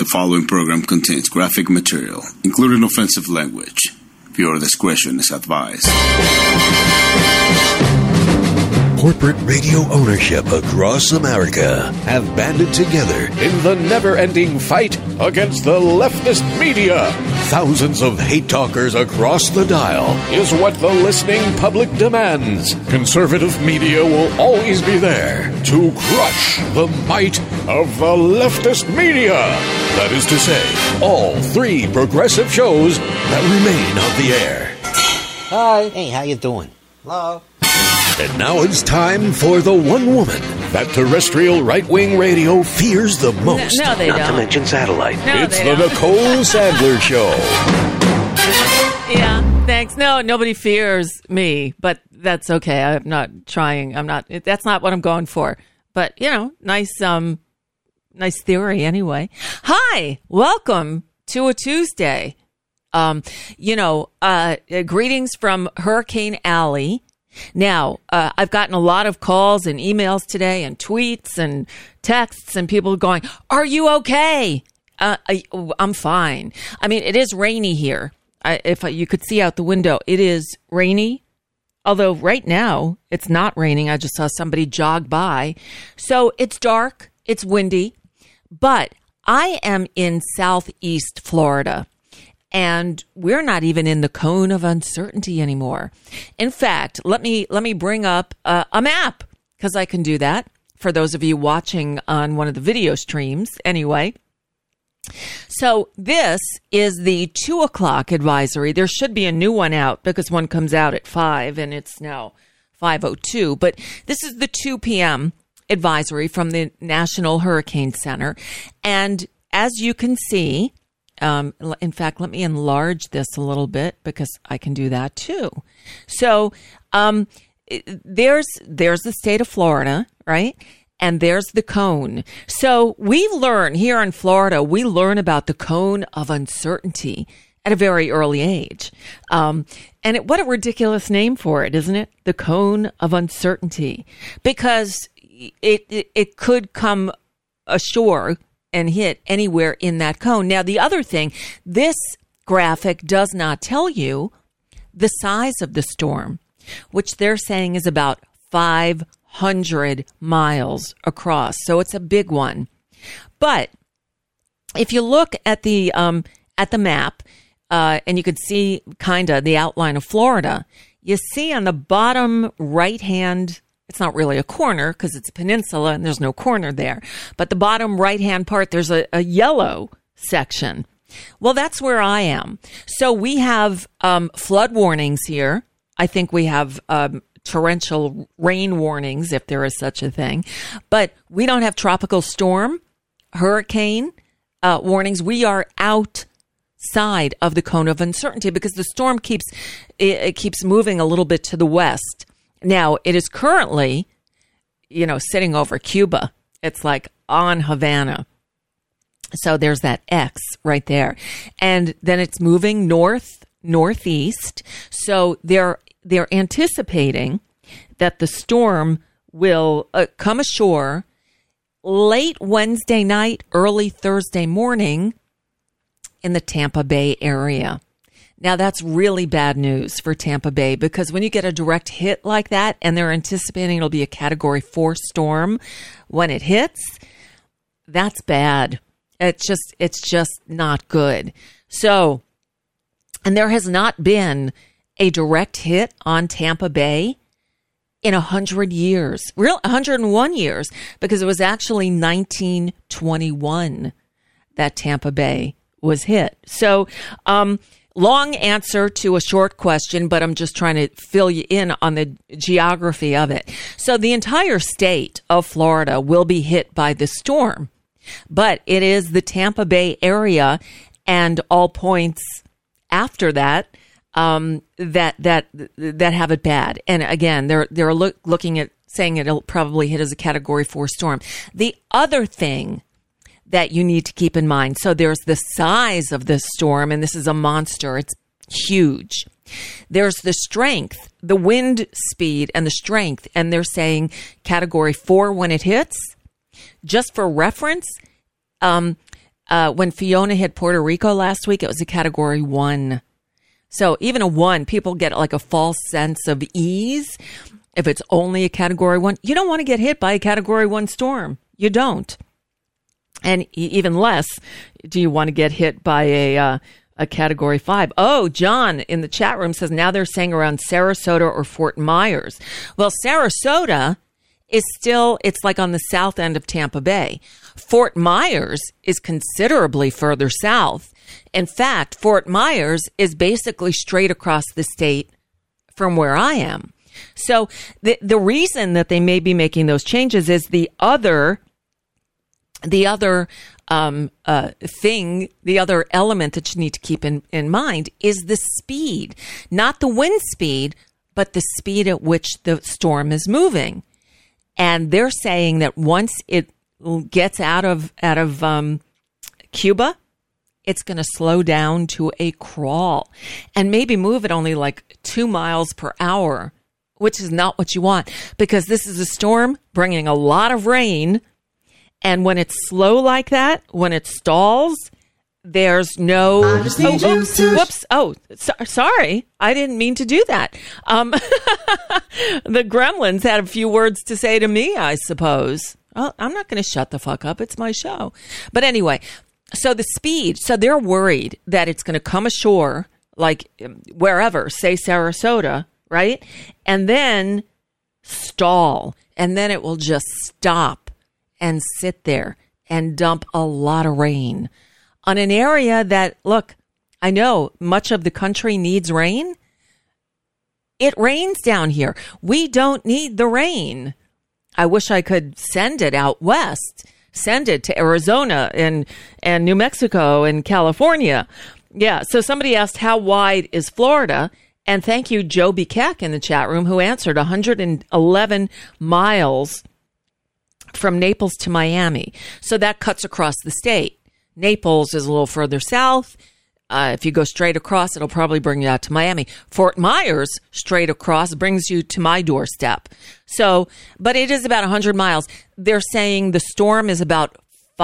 The following program contains graphic material, including offensive language. Viewer discretion is advised. Corporate radio ownership across America have banded together in the never-ending fight against the leftist media. Thousands of hate talkers across the dial is what the listening public demands. Conservative media will always be there to crush the might of the leftist media. That is to say, all three progressive shows that remain on the air. Hi. Hey, how you doing? Hello. And now it's time for the one woman that terrestrial right-wing radio fears the most. No, they don't. Not to mention satellite. No, it's the Nicole Sandler Show. Yeah, thanks. No, nobody fears me, but that's okay. I'm not trying. That's not what I'm going for. But, nice theory anyway. Hi, welcome to a Tuesday. Greetings from Hurricane Alley. Now, I've gotten a lot of calls and emails today and tweets and texts and people going, are you okay? I'm fine. I mean, it is rainy here. If you could see out the window, it is rainy. Although right now it's not raining. I just saw somebody jog by. So it's dark. It's windy. But I am in Southeast Florida. And we're not even in the cone of uncertainty anymore. In fact, let me bring up a map, because I can do that for those of you watching on one of the video streams anyway. So this is the 2 o'clock advisory. There should be a new one out because one comes out at 5 and it's now 5:02. But this is the 2 p.m. advisory from the National Hurricane Center. And as you can see, in fact, let me enlarge this a little bit because I can do that too. So, there's the state of Florida, right? And there's the cone. So we learn here in Florida, we learn about the cone of uncertainty at a very early age. What a ridiculous name for it, isn't it? The cone of uncertainty, because it could come ashore and hit anywhere in that cone. Now, the other thing, this graphic does not tell you the size of the storm, which they're saying is about 500 miles across. So it's a big one. But if you look at the map, and you could see kind of the outline of Florida, you see on the bottom right-hand, it's not really a corner because it's a peninsula and there's no corner there. But the bottom right-hand part, there's a yellow section. Well, that's where I am. So we have flood warnings here. I think we have torrential rain warnings, if there is such a thing. But we don't have tropical storm, hurricane warnings. We are outside of the cone of uncertainty because the storm keeps moving a little bit to the west. Now, it is currently, sitting over Cuba. It's like on Havana. So there's that X right there. And then it's moving northeast. So they're anticipating that the storm will come ashore late Wednesday night, early Thursday morning in the Tampa Bay area. Now, that's really bad news for Tampa Bay because when you get a direct hit like that and they're anticipating it'll be a Category 4 storm when it hits, that's bad. It's just not good. So, and there has not been a direct hit on Tampa Bay in 100 years, 101 years, because it was actually 1921 that Tampa Bay was hit. So, long answer to a short question, but I'm just trying to fill you in on the geography of it. So the entire state of Florida will be hit by the storm, but it is the Tampa Bay area and all points after that that have it bad. And again, they're looking at saying it'll probably hit as a Category 4 storm. The other thing that you need to keep in mind. So there's the size of this storm, and this is a monster. It's huge. There's the strength, the wind speed and the strength, and they're saying Category 4 when it hits. Just for reference, When Fiona hit Puerto Rico last week, it was a Category 1. So even a 1, people get like a false sense of ease. If it's only a Category 1, you don't want to get hit by a Category 1 storm. You don't. And even less do you want to get hit by a Category 5. Oh, John in the chat room says now they're saying around Sarasota or Fort Myers. Well, Sarasota is still, it's like on the south end of Tampa Bay. Fort Myers is considerably further south. In fact, Fort Myers is basically straight across the state from where I am. So the reason that they may be making those changes is the other element that you need to keep in mind is the speed, not the wind speed, but the speed at which the storm is moving. And they're saying that once it gets out of Cuba, it's going to slow down to a crawl and maybe move at only like 2 miles per hour, which is not what you want because this is a storm bringing a lot of rain. And when it's slow like that, when it stalls, there's no... whoops. Sorry. I didn't mean to do that. The gremlins had a few words to say to me, I suppose. Well, I'm not going to shut the fuck up. It's my show. But anyway, so the speed. So they're worried that it's going to come ashore, like wherever, say Sarasota, right? And then stall. And then it will just stop and sit there and dump a lot of rain on an area that, look, I know much of the country needs rain. It rains down here. We don't need the rain. I wish I could send it out west, send it to Arizona and New Mexico and California. Yeah. So somebody asked, how wide is Florida? And thank you, Joe B. Keck in the chat room, who answered 111 miles from Naples to Miami. So that cuts across the state. Naples is a little further south. If you go straight across, it'll probably bring you out to Miami. Fort Myers, straight across, brings you to my doorstep. So, but it is about 100 miles. They're saying the storm is about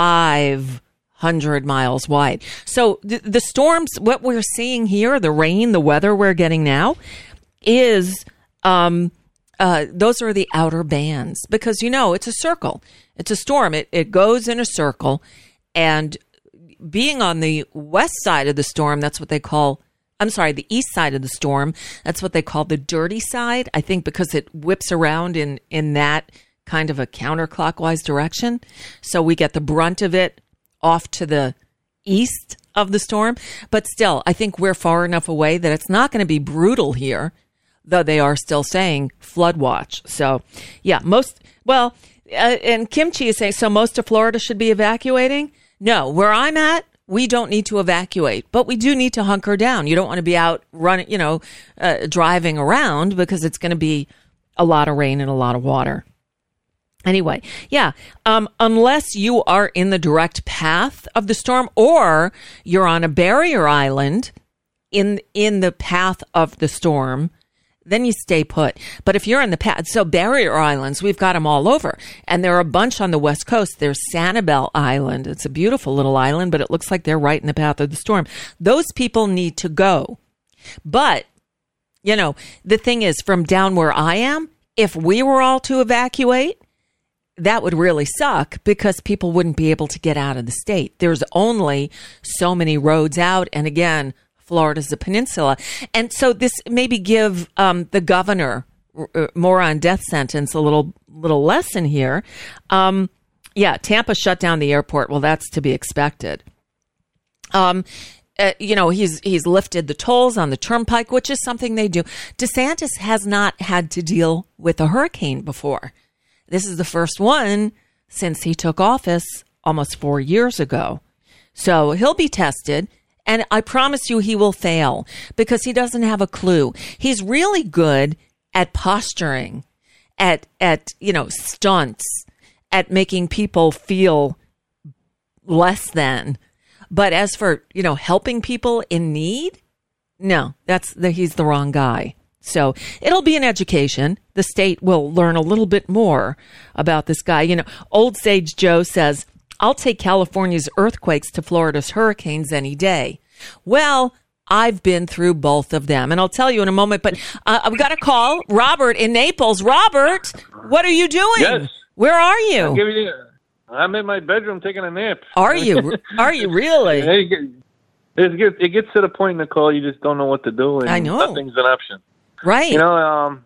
500 miles wide. So the storms, what we're seeing here, the rain, the weather we're getting now, is those are the outer bands because, it's a circle. It's a storm. It goes in a circle. And being on the west side of the storm, that's what they call, the east side of the storm, that's what they call the dirty side, I think, because it whips around in that kind of a counterclockwise direction. So we get the brunt of it off to the east of the storm. But still, I think we're far enough away that it's not going to be brutal here, though they are still saying flood watch. So, yeah, and Kimchi is saying, so most of Florida should be evacuating? No, where I'm at, we don't need to evacuate, but we do need to hunker down. You don't want to be out running, driving around because it's going to be a lot of rain and a lot of water. Anyway, yeah, unless you are in the direct path of the storm or you're on a barrier island in the path of the storm, then you stay put. But if you're in the path, so barrier islands, we've got them all over. And there are a bunch on the West Coast. There's Sanibel Island. It's a beautiful little island, but it looks like they're right in the path of the storm. Those people need to go. But, the thing is, from down where I am, if we were all to evacuate, that would really suck because people wouldn't be able to get out of the state. There's only so many roads out. And again, Florida's a peninsula. And so this maybe give the governor more on death sentence a little lesson here. Tampa shut down the airport. Well, that's to be expected. He's lifted the tolls on the turnpike, which is something they do. DeSantis has not had to deal with a hurricane before. This is the first one since he took office almost 4 years ago. So he'll be tested. And I promise you he will fail because he doesn't have a clue. He's really good at posturing, at stunts, at making people feel less than. But as for, helping people in need, no, he's the wrong guy. So it'll be an education. The state will learn a little bit more about this guy. Old Sage Joe says, I'll take California's earthquakes to Florida's hurricanes any day. Well, I've been through both of them, and I'll tell you in a moment, but I've got a call. Robert in Naples. Robert, what are you doing? Yes. Where are you? I'm in my bedroom taking a nap. Are you? Are you really? It gets to the point, Nicole, you just don't know what to do, and I know. Nothing's an option. Right. I'm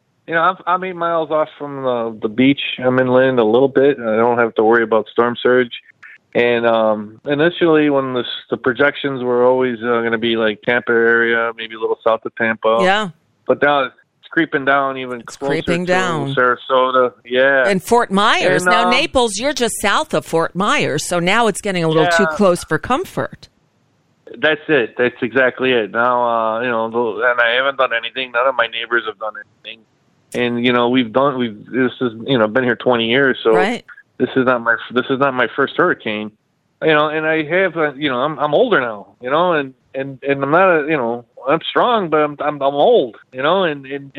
8 miles off from the beach. I'm inland a little bit. I don't have to worry about storm surge. And initially, when the projections were always going to be like Tampa area, maybe a little south of Tampa. Yeah. But now it's creeping down even closer to Sarasota. Yeah. And Fort Myers. And, now, Naples, you're just south of Fort Myers, so now it's getting a little too close for comfort. That's it. That's exactly it. Now, and I haven't done anything. None of my neighbors have done anything. And, been here 20 years, so right. This is not my first hurricane, and I have, I'm older now, and I'm not, I'm strong, but I'm old, and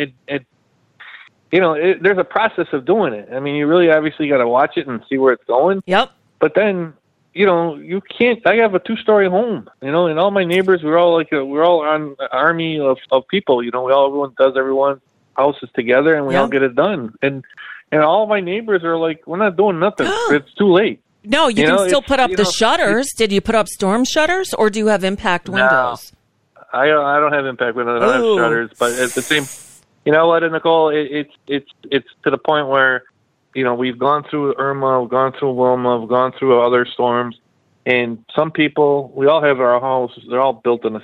there's a process of doing it. I mean, you really obviously got to watch it and see where it's going. Yep. But then, you can't. I have a 2-story home, and all my neighbors, we're all on an army of people. Everyone does everyone's houses together, and we all get it done. And all my neighbors are like, we're not doing nothing. It's too late. No, you can still put up the shutters. Did you put up storm shutters, or do you have impact windows? No, I don't have impact windows. I don't have shutters. But at the same, you know what, Nicole? It's to the point where, we've gone through Irma, we've gone through Wilma, we've gone through other storms, and some people, we all have our houses. They're all built in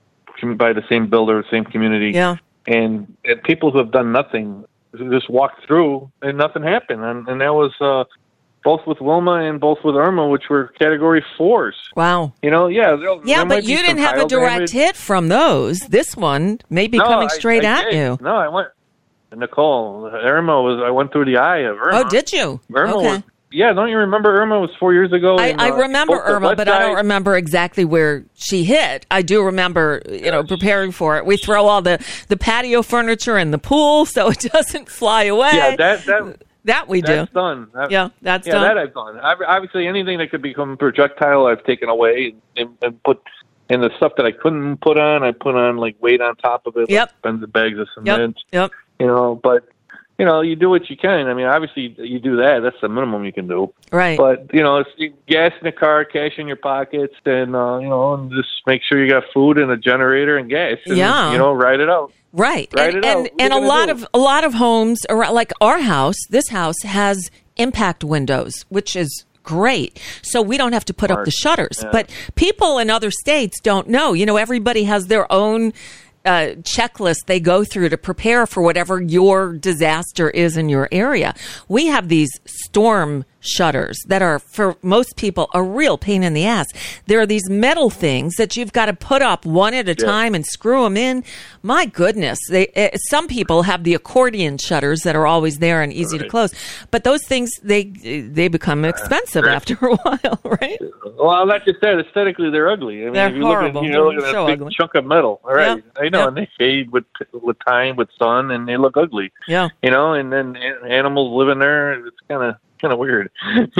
by the same builder, same community. Yeah. And people who have done nothing just walked through and nothing happened. And that was both with Wilma and both with Irma, which were Category 4s. Wow. There but you didn't have a direct hit from those. This one may be coming straight at you. No, I went, Nicole, I went through the eye of Irma. Oh, did you? Irma okay. was, yeah, don't you remember Irma was 4 years ago? I remember Irma, but I don't remember exactly where she hit. I do remember, preparing for it. We throw all the patio furniture in the pool so it doesn't fly away. Yeah, that we do. That's done. That's done. That I've done. Obviously, anything that could become projectile, I've taken away and put. And the stuff that I couldn't put on, I put on like weight on top of it. Yep. Like bags of cement. Yep. But. You do what you can. I mean, obviously, you do that. That's the minimum you can do. Right. But, it's gas in the car, cash in your pockets, and, and just make sure you got food and a generator and gas. And, ride it out. Right. Ride it out. And a lot of homes, around, like our house, this house has impact windows, which is great. So we don't have to put up the shutters. Yeah. But people in other states don't know. Everybody has their own checklist they go through to prepare for whatever your disaster is in your area. We have these storm shutters that are, for most people, a real pain in the ass. There are these metal things that you've got to put up one at a time and screw them in. My goodness. Some people have the accordion shutters that are always there and easy to close. But those things, they become expensive after a while, right? Well, like you said, aesthetically, they're ugly. I mean, they're horrible. You look at a big chunk of metal. All right. Yep. I know, and they fade with time, with sun, and they look ugly. Yeah. And then animals live in there. It's kind of weird,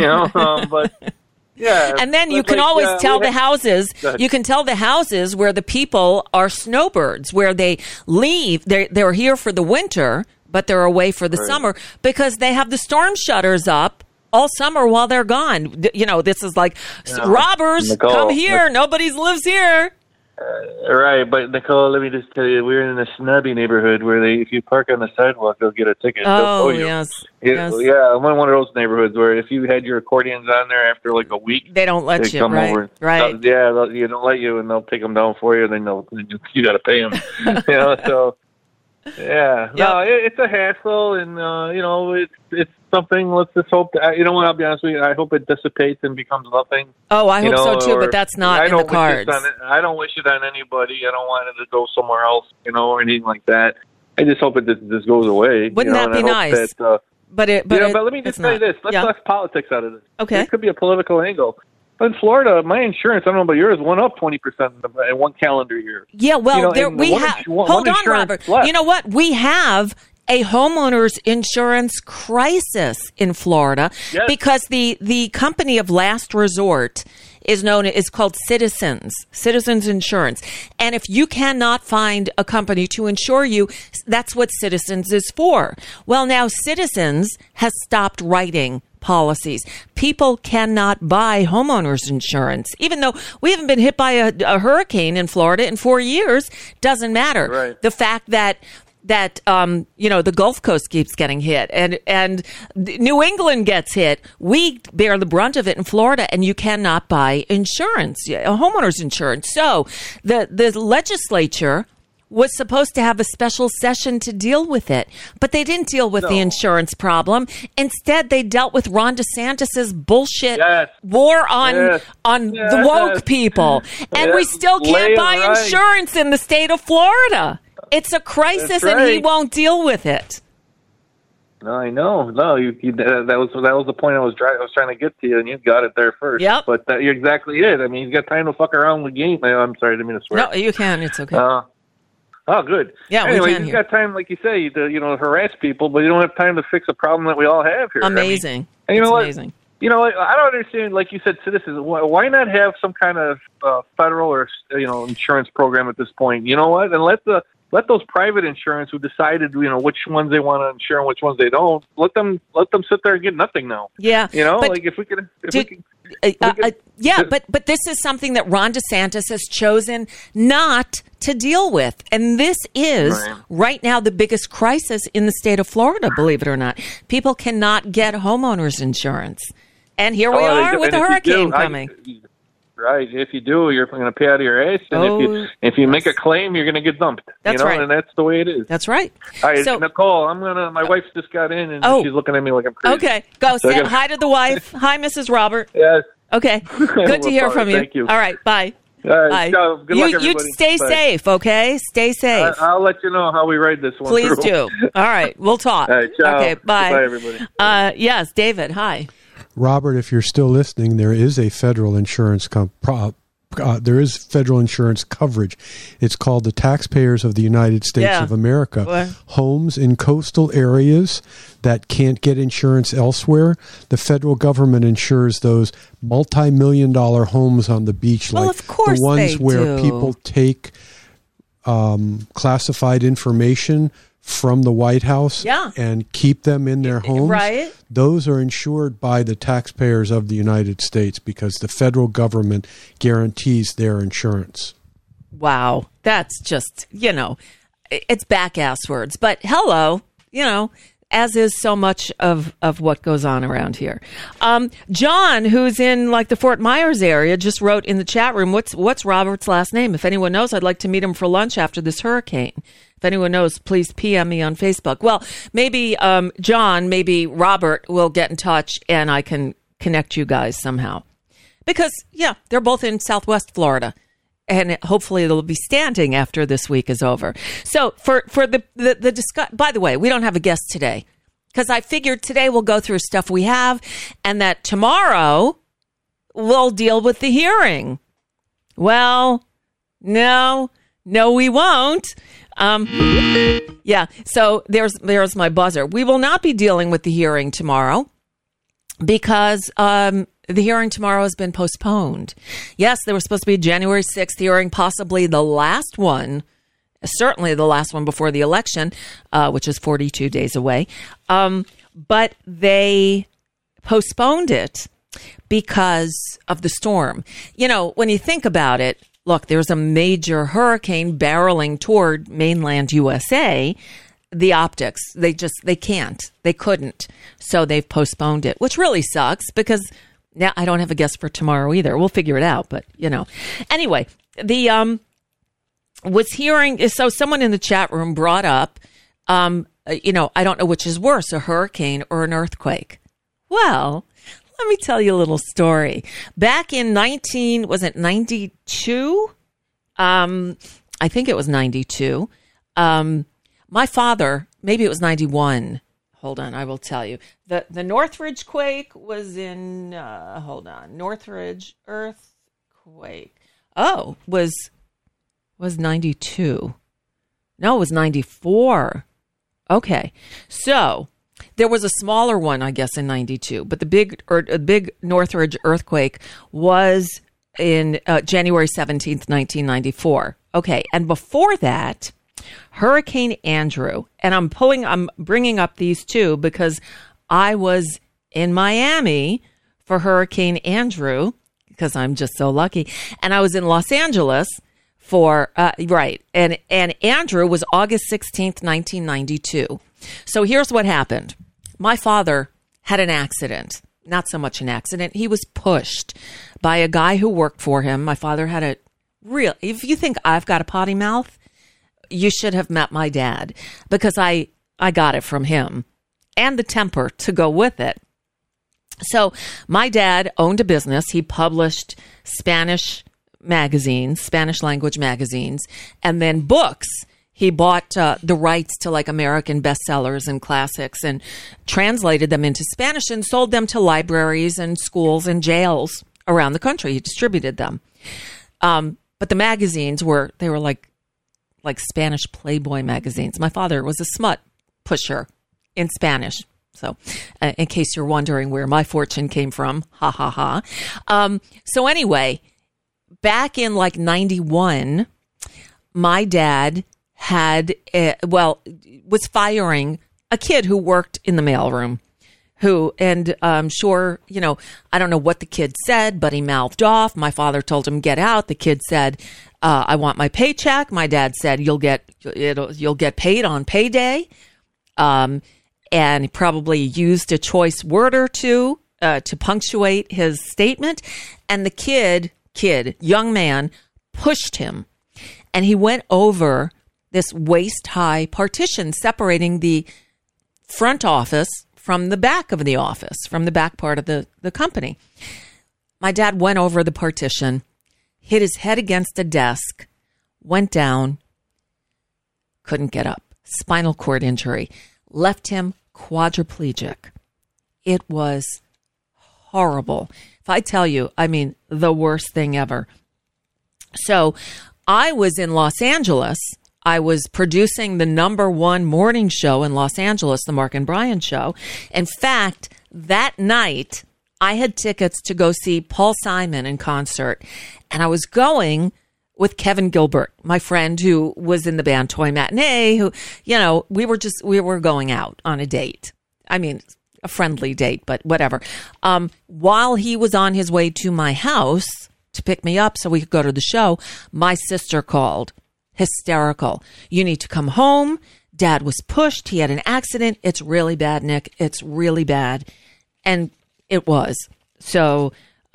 but yeah. And then you can always tell the houses. You can tell the houses where the people are snowbirds, where they leave. They're here for the winter, but they're away for the summer because they have the storm shutters up all summer while they're gone. This is like robbers, Nicole, come here. Nobody lives here. Right, but Nicole, let me just tell you, we're in a snobby neighborhood where if you park on the sidewalk, they'll get a ticket. Oh, yes. Yeah, I'm in one of those neighborhoods where if you had your accordions on there after like a week, they don't let you. Come over. Right. You don't let you, and they'll take them down for you. Then you got to pay them. So yeah, Yep. No, it's a hassle, and it's something. Let's just hope that, I'll be honest with you. I hope it dissipates and becomes nothing. Oh, I hope so too, but that's not in the cards. I don't wish it on anybody. I don't want it to go somewhere else, or anything like that. I just hope it just goes away. Wouldn't that be nice? But let me just say this. Let's talk politics out of this. Okay. There could be a political angle. But in Florida, my insurance, I don't know about yours, went up 20% in one calendar year. Yeah, well, we have. Hold on, Robert. Left. You know what? We have a homeowner's insurance crisis in Florida because the company of last resort is called Citizens Insurance. And if you cannot find a company to insure you, that's what Citizens is for. Well, now Citizens has stopped writing policies. People cannot buy homeowners insurance, even though we haven't been hit by a hurricane in Florida in 4 years. Doesn't matter. Right. The fact that the Gulf Coast keeps getting hit and New England gets hit. We bear the brunt of it in Florida, and you cannot buy insurance, homeowners insurance. So the legislature was supposed to have a special session to deal with it, but they didn't deal with the insurance problem. Instead, they dealt with Ron DeSantis's bullshit war on the woke people, and we still can't buy insurance in the state of Florida. It's a crisis, and he won't deal with it. No, I know. No, that was the point I was trying to get to you, and you got it there first. Yep. But you're exactly it. I mean, he's got time to fuck around with game. I'm sorry, I didn't mean to swear. No, you can. It's okay. Oh, good. Yeah, anyway, we can you've got time, like you say, to harass people, but you don't have time to fix a problem that we all have here. Amazing. I mean, and you know what? Amazing. You know what? I don't understand. Like you said, Citizens. Why not have some kind of federal or insurance program at this point? You know what? And let those private insurance who decided which ones they want to insure and which ones they don't. Let them sit there and get nothing now. Yeah. But, like if we could. But this is something that Ron DeSantis has chosen not to deal with. And this is right now the biggest crisis in the state of Florida, believe it or not. People cannot get homeowners insurance. And here we are with a hurricane coming. Right. If you do, you're going to pay out of your ass. And if you make a claim, you're going to get dumped. That's right. And that's the way it is. That's right. All right, so, Nicole, my wife just got in, and she's looking at me like I'm crazy. Okay. Go. So say hi to the wife. Hi, Mrs. Robert. Yes. Okay. Good to hear from you. Thank you. All right. Bye. All right. Bye. Ciao. Good luck, everybody. You stay safe, okay? Stay safe. I'll let you know how we ride this one. Please do. All right. We'll talk. All right. Ciao. Okay. Bye. Bye, everybody. Yes, David. Hi. Robert, if you're still listening, there is a federal insurance there is federal insurance coverage. It's called the Taxpayers of the United States of America. What? Homes in coastal areas that can't get insurance elsewhere, the federal government insures those multi-million-dollar homes on the beach, Well, like of course the ones they where do. people take classified information from the White House and keep them in their homes. Right. Those are insured by the taxpayers of the United States because the federal government guarantees their insurance. Wow. That's just, it's back-ass words. But hello, as is so much of what goes on around here. John, who's in like the Fort Myers area, just wrote in the chat room, what's Robert's last name? If anyone knows, I'd like to meet him for lunch after this hurricane. If anyone knows, please PM me on Facebook. Well, maybe John, maybe Robert will get in touch and I can connect you guys somehow. Because, they're both in Southwest Florida. And hopefully they'll be standing after this week is over. So for the discuss, by the way, we don't have a guest today because I figured today we'll go through stuff we have and that tomorrow we'll deal with the hearing. Well, no, we won't. So there's my buzzer. We will not be dealing with the hearing tomorrow because the hearing tomorrow has been postponed. Yes, there was supposed to be a January 6th hearing, possibly the last one, certainly the last one before the election, which is 42 days away. But they postponed it because of the storm. When you think about it, look, there's a major hurricane barreling toward mainland USA. The optics, they couldn't. So they've postponed it, which really sucks because now I don't have a guest for tomorrow either. We'll figure it out, but Anyway, was hearing, so someone in the chat room brought up, I don't know which is worse, a hurricane or an earthquake. Well, let me tell you a little story. Back in 92? I think it was 92. My father, maybe it was 91. Hold on, I will tell you. The Northridge quake was in, Northridge earthquake. Oh, was 92. No, it was 94. Okay. So there was a smaller one, I guess, in 92, but the big Northridge earthquake was in January 17th, 1994. Okay. And before that, Hurricane Andrew, and I'm bringing up these two because I was in Miami for Hurricane Andrew because I'm just so lucky. And I was in Los Angeles for, right. And Andrew was August 16th, 1992. So here's what happened. My father had an accident, not so much an accident. He was pushed by a guy who worked for him. My father had if you think I've got a potty mouth, you should have met my dad because I got it from him and the temper to go with it. So my dad owned a business. He published Spanish language magazines, and then books. He bought the rights to like American bestsellers and classics and translated them into Spanish and sold them to libraries and schools and jails around the country. He distributed them. But the magazines were like Spanish Playboy magazines. My father was a smut pusher in Spanish. So in case you're wondering where my fortune came from, ha, ha, ha. So anyway, back in like 91, my dad was firing a kid who worked in the mailroom. And I'm sure, I don't know what the kid said, but he mouthed off. My father told him, get out. The kid said, I want my paycheck. My dad said, you'll get paid on payday. And he probably used a choice word or two, to punctuate his statement. And the young man, pushed him, and he went over this waist-high partition separating the front office from the back of the office, from the back part of the company. My dad went over the partition, hit his head against a desk, went down, couldn't get up. Spinal cord injury, left him quadriplegic. It was horrible. If I tell you, I mean, the worst thing ever. So I was in Los Angeles. I was producing the #1 morning show in Los Angeles, the Mark and Brian show. In fact, that night, I had tickets to go see Paul Simon in concert. And I was going with Kevin Gilbert, my friend who was in the band Toy Matinee, who, we were going out on a date. I mean, a friendly date, but whatever. While he was on his way to my house to pick me up so we could go to the show, my sister called. Hysterical. You need to come home. Dad was pushed. He had an accident. It's really bad, Nick. It's really bad. And it was. So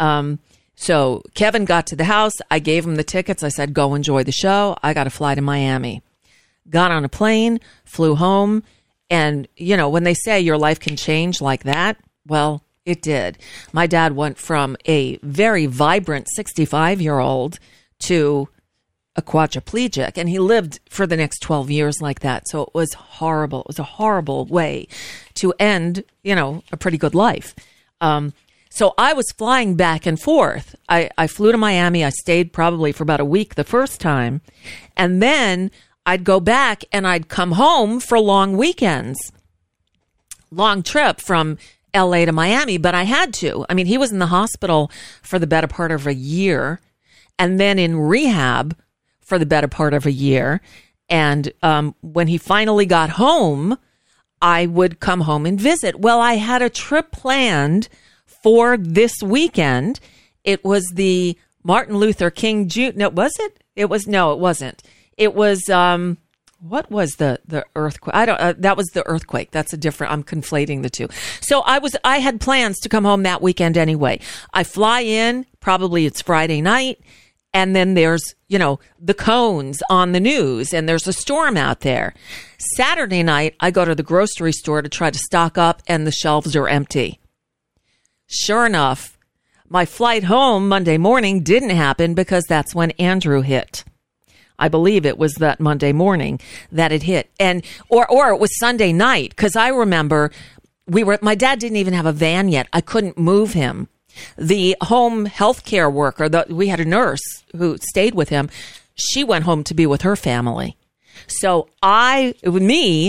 Kevin got to the house. I gave him the tickets. I said, go enjoy the show. I got to fly to Miami. Got on a plane, flew home. And, when they say your life can change like that, well, it did. My dad went from a very vibrant 65-year-old to a quadriplegic, and he lived for the next 12 years like that. So it was horrible. It was a horrible way to end, a pretty good life. So I was flying back and forth. I flew to Miami. I stayed probably for about a week the first time. And then I'd go back and I'd come home for long weekends. Long trip from LA to Miami, but I had to. I mean, he was in the hospital for the better part of a year and then in rehab for the better part of a year. And when he finally got home, I would come home and visit. Well, I had a trip planned for this weekend. It was the Martin Luther King Jr. No, was it? It wasn't. It was, what was the earthquake? That was the earthquake. That's I'm conflating the two. So I had plans to come home that weekend anyway. I fly in, probably it's Friday night. And then there's, the cones on the news and there's a storm out there. Saturday night, I go to the grocery store to try to stock up and the shelves are empty. Sure enough, my flight home Monday morning didn't happen because that's when Andrew hit. I believe it was that Monday morning that it hit. Or it was Sunday night because I remember my dad didn't even have a van yet. I couldn't move him. The home health care worker, we had a nurse who stayed with him. She went home to be with her family. So me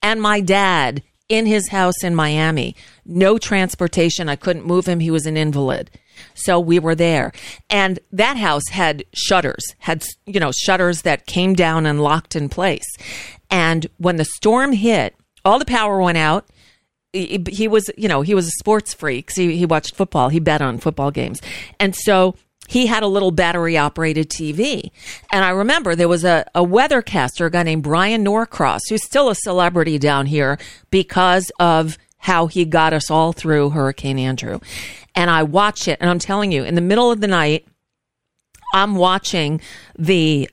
and my dad in his house in Miami. No transportation. I couldn't move him. He was an invalid. So we were there. And that house had shutters, shutters that came down and locked in place. And when the storm hit, all the power went out. He was a sports freak. So he watched football. He bet on football games. And so he had a little battery operated TV. And I remember there was a weathercaster, a guy named Brian Norcross, who's still a celebrity down here because of how he got us all through Hurricane Andrew. And I watch it, and I'm telling you, in the middle of the night, I'm watching the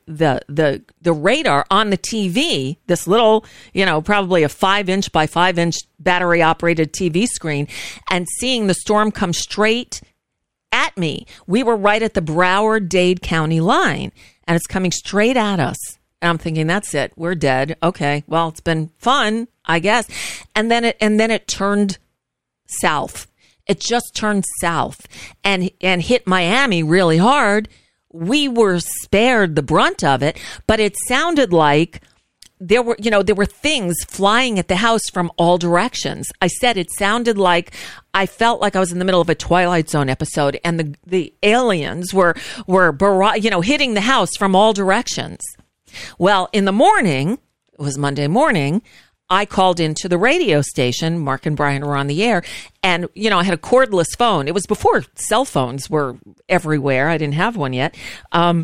radar on the TV, this little, probably a 5-inch by 5-inch battery operated TV screen, and seeing the storm come straight at me. We were right at the Broward-Dade County line, and it's coming straight at us. And I'm thinking, that's it. We're dead. Okay. Well, it's been fun, I guess. And then it turned south. It just turned south and hit Miami really hard. We were spared the brunt of it, but it sounded like there were things flying at the house from all directions. I said it sounded like I felt like I was in the middle of a Twilight Zone episode, and the aliens were hitting the house from all directions. Well, in the morning, it was Monday morning, I called into the radio station. Mark and Brian were on the air, and, I had a cordless phone. It was before cell phones were everywhere. I didn't have one yet. And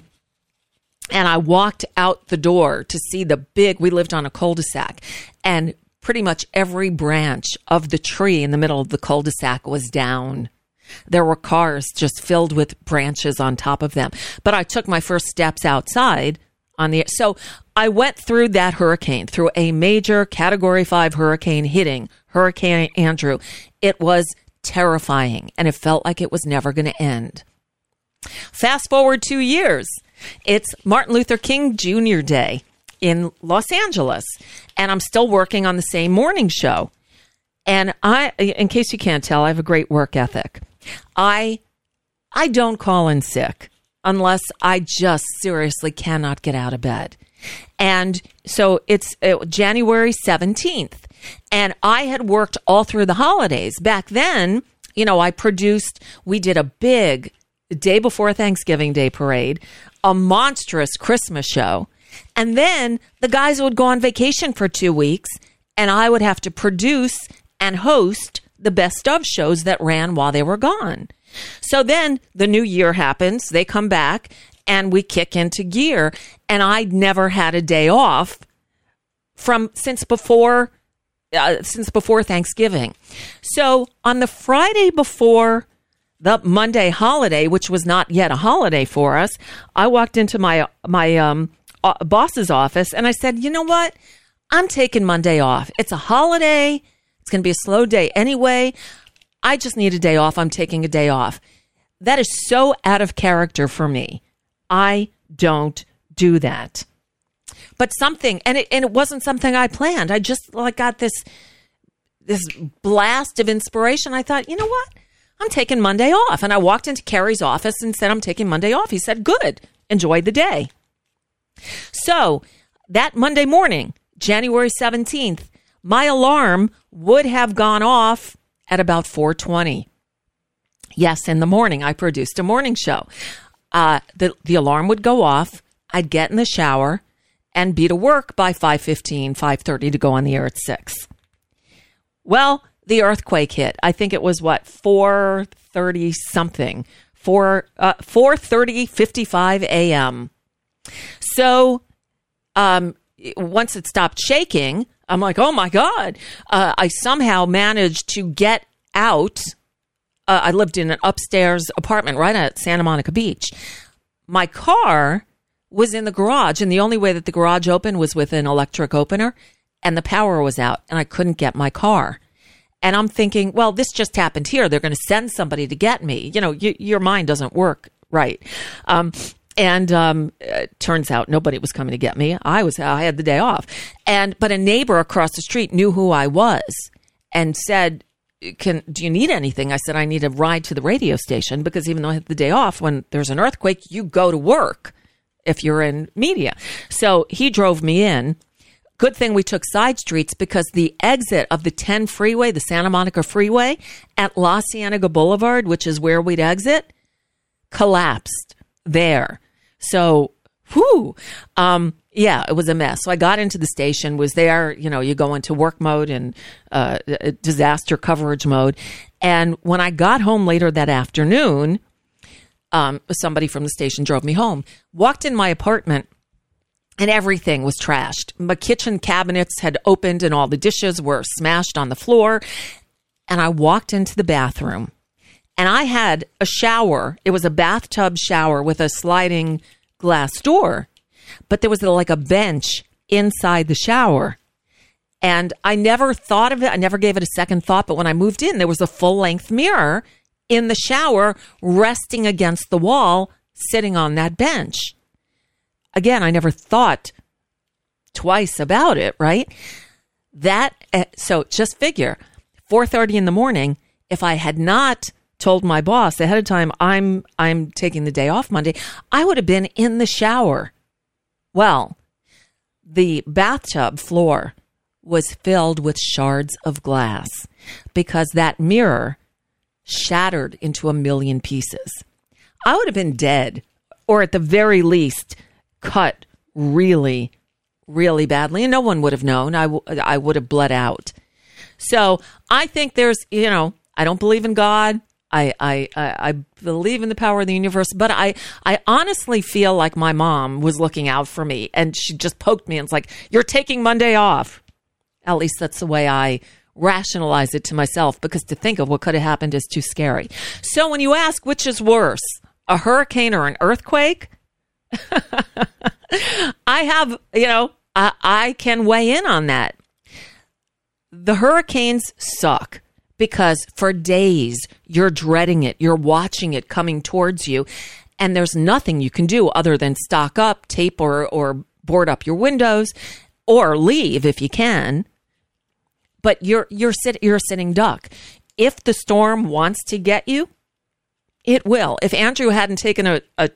I walked out the door to see we lived on a cul-de-sac, and pretty much every branch of the tree in the middle of the cul-de-sac was down. There were cars just filled with branches on top of them. But I took my first steps outside so I went through that hurricane, through a major Category 5 hurricane hitting Hurricane Andrew. It was terrifying, and it felt like it was never going to end. Fast forward 2 years. It's Martin Luther King Jr. Day in Los Angeles, and I'm still working on the same morning show. And in case you can't tell, I have a great work ethic. I don't call in sick unless I just seriously cannot get out of bed. And so it's January 17th. And I had worked all through the holidays. Back then, we did a big day before Thanksgiving Day parade, a monstrous Christmas show. And then the guys would go on vacation for 2 weeks, and I would have to produce and host the best of shows that ran while they were gone. So then the new year happens, they come back, and we kick into gear. And I'd never had a day off since before Thanksgiving. So on the Friday before the Monday holiday, which was not yet a holiday for us, I walked into my boss's office and I said, you know what? I'm taking Monday off. It's a holiday. It's going to be a slow day anyway. I just need a day off. I'm taking a day off. That is so out of character for me. I don't do that. But it wasn't something I planned. I just got this blast of inspiration. I thought, you know what? I'm taking Monday off. And I walked into Kerry's office and said, I'm taking Monday off. He said, good. Enjoy the day. So that Monday morning, January 17th, my alarm would have gone off at about 4:20. Yes, in the morning, I produced a morning show. The alarm would go off. I'd get in the shower and be to work by 5:15, 5:30 to go on the air at 6. Well, the earthquake hit. I think it was 4:30 something, 4:55 a.m. So once it stopped shaking, I'm like, oh my God. I somehow managed to get out. I lived in an upstairs apartment right at Santa Monica Beach. My car was in the garage, and the only way that the garage opened was with an electric opener, and the power was out, and I couldn't get my car. And I'm thinking, well, this just happened here. They're going to send somebody to get me. Your mind doesn't work right. Turns out nobody was coming to get me. I had the day off. But a neighbor across the street knew who I was and said, do you need anything? I said, I need a ride to the radio station because even though I had the day off, when there's an earthquake, you go to work if you're in media. So he drove me in, Good thing we took side streets because the exit of the 10 freeway, the Santa Monica Freeway at La Cienega Boulevard, which is where we'd exit, collapsed there. So, yeah, it was a mess. So I got into the station, was there, you go into work mode and disaster coverage mode. And when I got home later that afternoon, somebody from the station drove me home, walked in my apartment, and everything was trashed. My kitchen cabinets had opened and all the dishes were smashed on the floor. And I walked into the bathroom and I had a shower. It was a bathtub shower with a sliding glass door, but there was like a bench inside the shower. And I never thought of it. I never gave it a second thought. But when I moved in, there was a full-length mirror in the shower resting against the wall, sitting on that bench. Again, I never thought twice about it, right? So just figure, 4:30 in the morning, if I had not told my boss ahead of time, I'm taking the day off Monday, I would have been in the shower. Well, the bathtub floor was filled with shards of glass because that mirror shattered into a million pieces. I would have been dead, or at the very least, cut really, really badly, and no one would have known. I would have bled out. So I think there's, I don't believe in God. I believe in the power of the universe, but I honestly feel like my mom was looking out for me, and she just poked me and it's like, you're taking Monday off. At least that's the way I rationalize it to myself, because to think of what could have happened is too scary. So when you ask which is worse, a hurricane or an earthquake, I have, I can weigh in on that. The hurricanes suck because for days you're dreading it. You're watching it coming towards you, and there's nothing you can do other than stock up, tape or board up your windows, or leave if you can. But you're a sitting duck. If the storm wants to get you, it will. If Andrew hadn't taken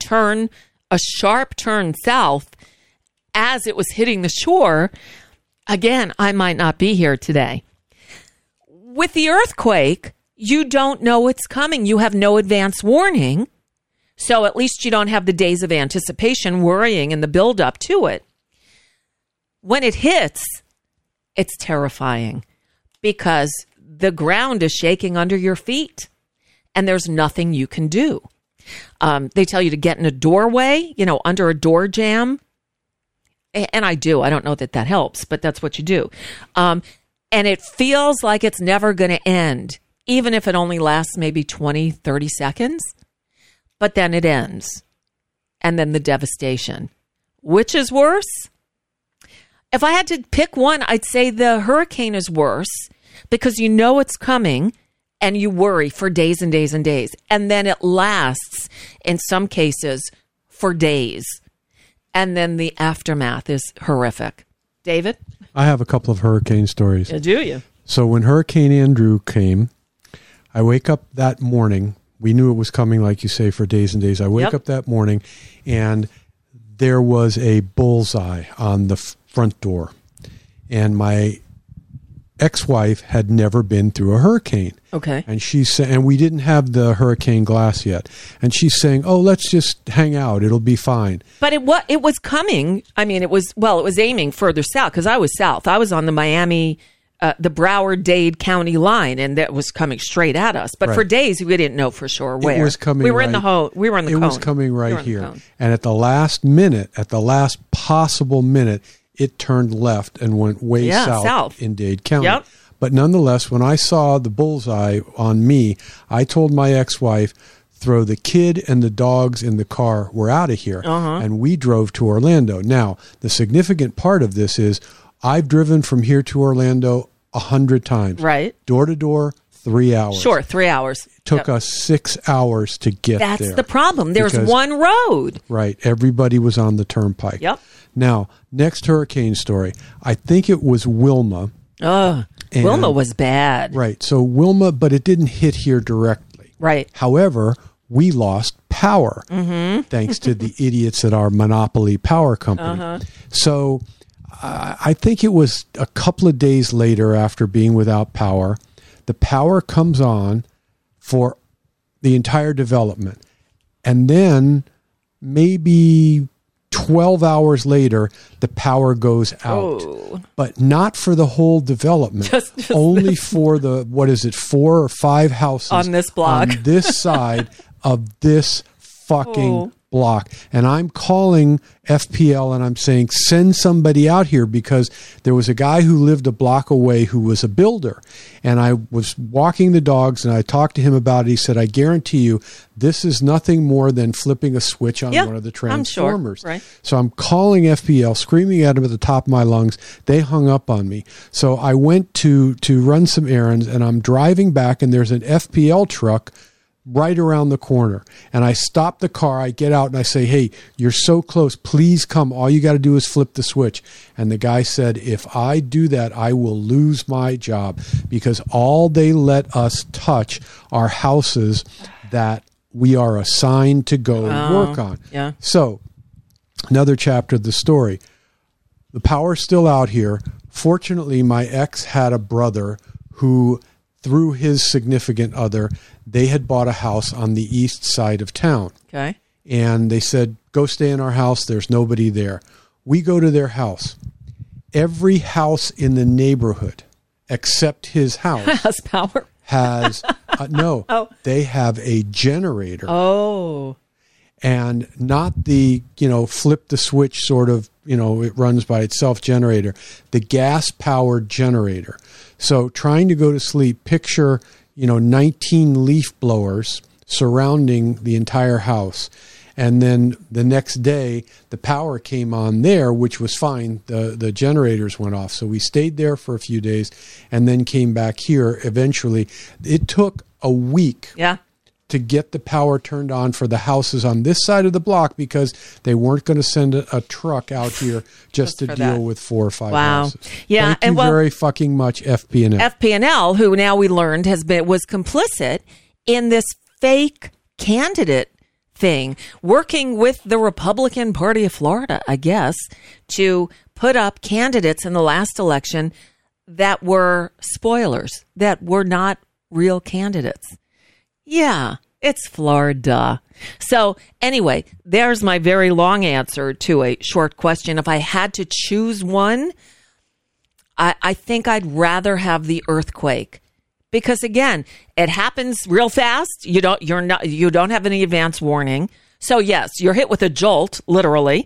a sharp turn south as it was hitting the shore, again, I might not be here today. With the earthquake, you don't know it's coming. You have no advance warning. So at least you don't have the days of anticipation, worrying, and the buildup to it. When it hits, it's terrifying because the ground is shaking under your feet and there's nothing you can do. They tell you to get in a doorway, under a door jamb. And I do. I don't know that helps, but that's what you do. And it feels like it's never going to end, even if it only lasts maybe 20, 30 seconds. But then it ends. And then the devastation. Which is worse? If I had to pick one, I'd say the hurricane is worse because you know it's coming and you worry for days and days and days. And then it lasts, in some cases, for days. And then the aftermath is horrific. David? I have a couple of hurricane stories. Do you? So when Hurricane Andrew came, I wake up that morning. We knew it was coming, like you say, for days and days. I wake up that morning, and there was a bullseye on the front door. And my ex-wife had never been through a hurricane. Okay. And and we didn't have the hurricane glass yet. And she's saying, "Oh, let's just hang out. It'll be fine." But it was coming. I mean, it was aiming further south because I was south. I was on the Miami, the Broward-Dade County line, and that was coming straight at us. But for days, we didn't know for sure where. It was coming. We were in the cone. It was coming right here. And at the last minute, at the last possible minute, it turned left and went way south in Dade County. Yep. But nonetheless, when I saw the bullseye on me, I told my ex-wife, throw the kid and the dogs in the car. We're out of here. And we drove to Orlando. Now, the significant part of this is I've driven from here to Orlando 100 times. Right. Door to door, 3 hours. Sure, 3 hours. It took us 6 hours to get there. That's the problem. There's one road. Right. Everybody was on the turnpike. Yep. Now, next hurricane story. I think it was Wilma. Wilma was bad. Right. So Wilma, but it didn't hit here directly. Right. However, we lost power thanks to the idiots at our monopoly power company. So I think it was a couple of days later after being without power, the power comes on for the entire development. And then maybe 12 hours later, the power goes out. Oh. But not for the whole development. Just only for the, 4 or 5 houses on this block, on this side of this fucking block. And I'm calling FPL and I'm saying, send somebody out here, because there was a guy who lived a block away who was a builder. And I was walking the dogs and I talked to him about it. He said, I guarantee you this is nothing more than flipping a switch on one of the transformers. I'm sure. Right. So I'm calling FPL, screaming at him at the top of my lungs. They hung up on me. So I went to run some errands, and I'm driving back, and there's an FPL truck right around the corner. And I stop the car, I get out, and I say, hey, you're so close, please come. All you got to do is flip the switch. And the guy said, if I do that, I will lose my job, because all they let us touch are houses that we are assigned to go work on. Yeah. So, another chapter of the story. The power's still out here. Fortunately, my ex had a brother who, through his significant other, they had bought a house on the east side of town. Okay. And they said, go stay in our house. There's nobody there. We go to their house. Every house in the neighborhood, except his house, has power. Has, no, they have a generator. Oh. And not the, flip the switch sort of, it runs by itself generator, the gas-powered generator. So trying to go to sleep, picture, 19 leaf blowers surrounding the entire house. And then the next day, the power came on there, which was fine. The generators went off. So we stayed there for a few days and then came back here eventually. It took a week. Yeah. To get the power turned on for the houses on this side of the block, because they weren't going to send a truck out here just to deal with 4 or 5 houses. Yeah, Thank you very fucking much, FP&L. FP&L, who now we learned was complicit in this fake candidate thing, working with the Republican Party of Florida, I guess, to put up candidates in the last election that were spoilers, that were not real candidates. Yeah, it's Florida. So anyway, there's my very long answer to a short question. If I had to choose one, I think I'd rather have the earthquake, because again, it happens real fast. You don't have any advance warning. So yes, you're hit with a jolt, literally,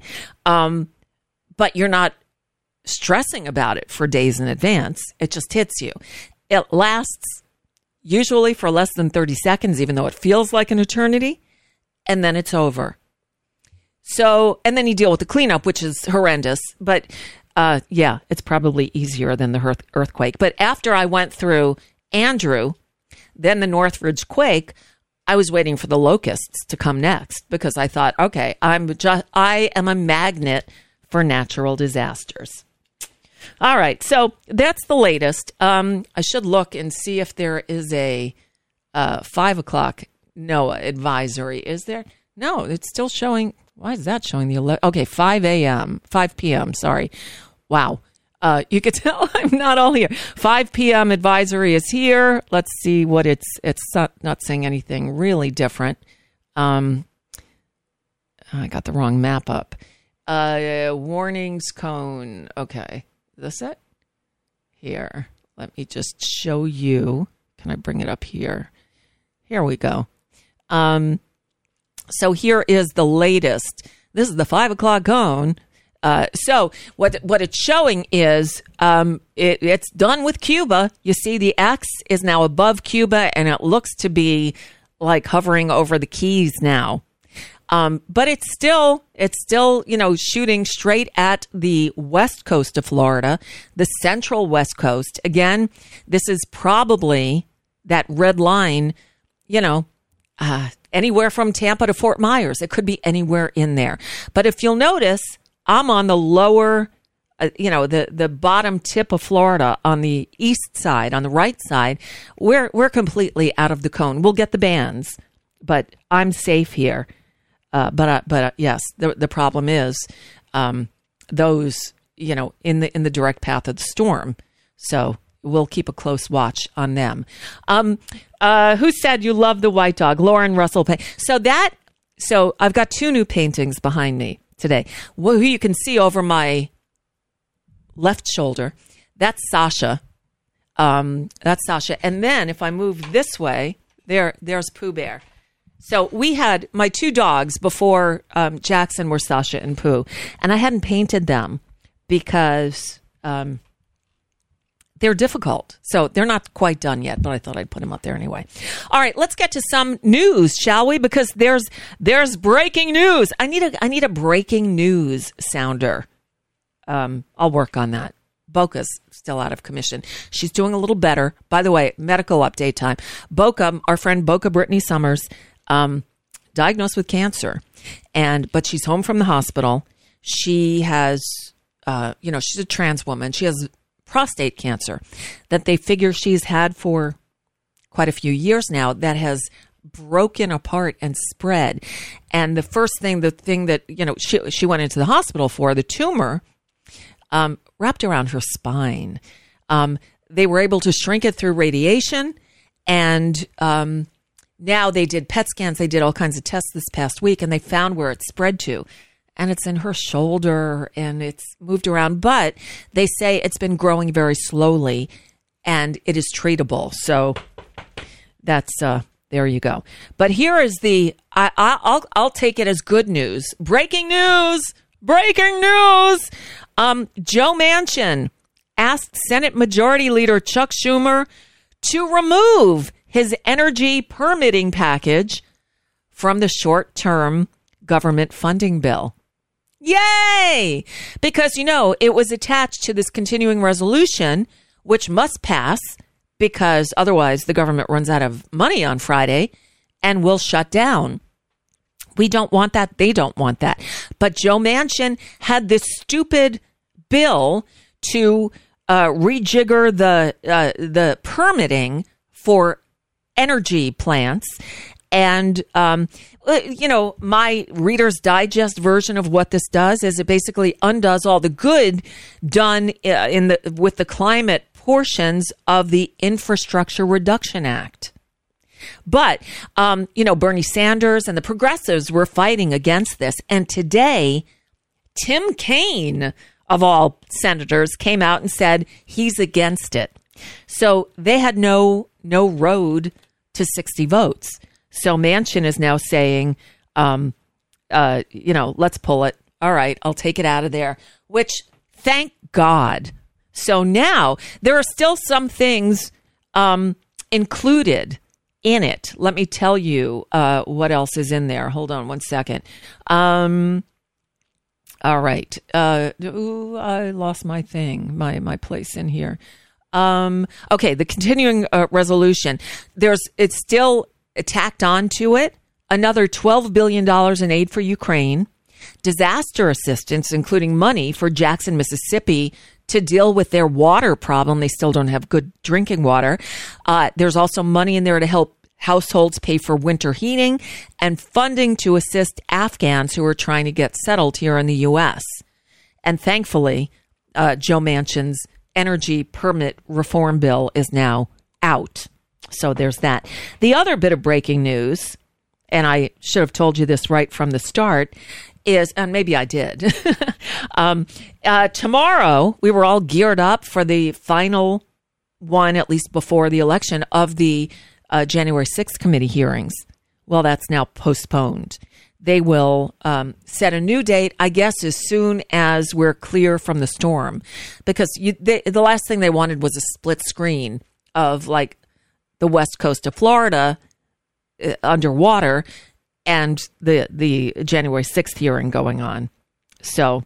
but you're not stressing about it for days in advance. It just hits you. It lasts usually for less than 30 seconds, even though it feels like an eternity, and then it's over. So, and then you deal with the cleanup, which is horrendous, but yeah, it's probably easier than the earthquake. But after I went through Andrew, then the Northridge quake, I was waiting for the locusts to come next, because I thought, okay, I am a magnet for natural disasters. All right, so that's the latest. I should look and see if there is a 5 o'clock NOAA advisory. Is there? No, it's still showing. Why is that showing the 5 p.m., sorry. Wow. You could tell I'm not all here. 5 p.m. advisory is here. Let's see what it's not saying anything really different. I got the wrong map up. Warnings cone. Okay. Is this it? Here. Let me just show you. Can I bring it up here? Here we go. So here is the latest. This is the 5 o'clock cone. So what it's showing is it's done with Cuba. You see the X is now above Cuba, and it looks to be like hovering over the Keys now. But it's still, shooting straight at the west coast of Florida, the central west coast. Again, this is probably that red line, anywhere from Tampa to Fort Myers. It could be anywhere in there. But if you'll notice, I'm on the lower, the bottom tip of Florida on the east side, on the right side. We're completely out of the cone. We'll get the bands, but I'm safe here. But yes, the problem is those in the direct path of the storm. So we'll keep a close watch on them. Who said you love the white dog? Lauren Russell. So I've got 2 new paintings behind me today. Who you can see over my left shoulder. That's Sasha. And then if I move this way, there's Pooh Bear. So we had my 2 dogs before Jackson were Sasha and Pooh, and I hadn't painted them because they're difficult. So they're not quite done yet, but I thought I'd put them up there anyway. All right, let's get to some news, shall we? Because there's breaking news. I need a breaking news sounder. I'll work on that. Boca's still out of commission. She's doing a little better. By the way, medical update time. Boca, our friend Boca Brittany Summers, diagnosed with cancer, but she's home from the hospital. She has, she's a trans woman. She has prostate cancer that they figure she's had for quite a few years now that has broken apart and spread. And the thing that, she went into the hospital for, the tumor, wrapped around her spine. They were able to shrink it through radiation. And now they did PET scans. They did all kinds of tests this past week, and they found where it spread to. And it's in her shoulder, and it's moved around. But they say it's been growing very slowly, and it is treatable. So that's there you go. But here is I'll take it as good news. Breaking news. Joe Manchin asked Senate Majority Leader Chuck Schumer to remove his energy permitting package from the short-term government funding bill. Yay! Because, it was attached to this continuing resolution, which must pass because otherwise the government runs out of money on Friday and will shut down. We don't want that. They don't want that. But Joe Manchin had this stupid bill to rejigger the permitting for energy plants. And, my Reader's Digest version of what this does is it basically undoes all the good done with the climate portions of the Infrastructure Reduction Act. But, Bernie Sanders and the progressives were fighting against this. And today, Tim Kaine, of all senators, came out and said he's against it. So they had no road to 60 votes. So Manchin is now saying, let's pull it. All right, I'll take it out of there, which thank God. So now there are still some things included in it. Let me tell you what else is in there. Hold on one second. All right. I lost my thing, my place in here. Okay, the continuing resolution. It's still tacked onto it. Another $12 billion in aid for Ukraine. Disaster assistance, including money for Jackson, Mississippi, to deal with their water problem. They still don't have good drinking water. There's also money in there to help households pay for winter heating and funding to assist Afghans who are trying to get settled here in the U.S. And thankfully, Joe Manchin's energy permit reform bill is now out. So there's that. The other bit of breaking news, and I should have told you this right from the start, is, and maybe I did, tomorrow we were all geared up for the final one, at least before the election, of the January 6th committee hearings. Well, that's now postponed. They will set a new date, I guess, as soon as we're clear from the storm. Because the last thing they wanted was a split screen of like the west coast of Florida underwater and the January 6th hearing going on. So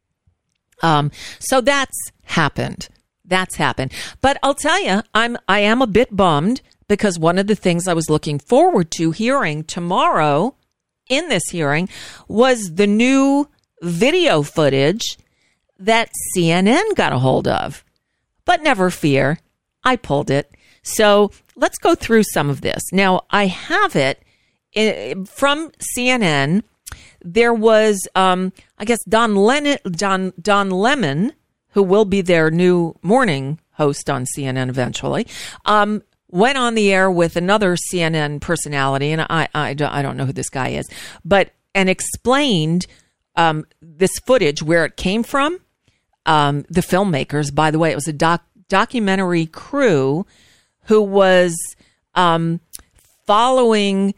that's happened. That's happened. But I'll tell you, I am a bit bummed because one of the things I was looking forward to hearing tomorrow in this hearing was the new video footage that CNN got a hold of. But never fear, I pulled it. So let's go through some of this. Now, I have it from CNN. There was, I guess, Don Lemon who will be their new morning host on CNN eventually, went on the air with another CNN personality, and I don't know who this guy is, and explained this footage, where it came from. The filmmakers, by the way, it was a documentary crew who was following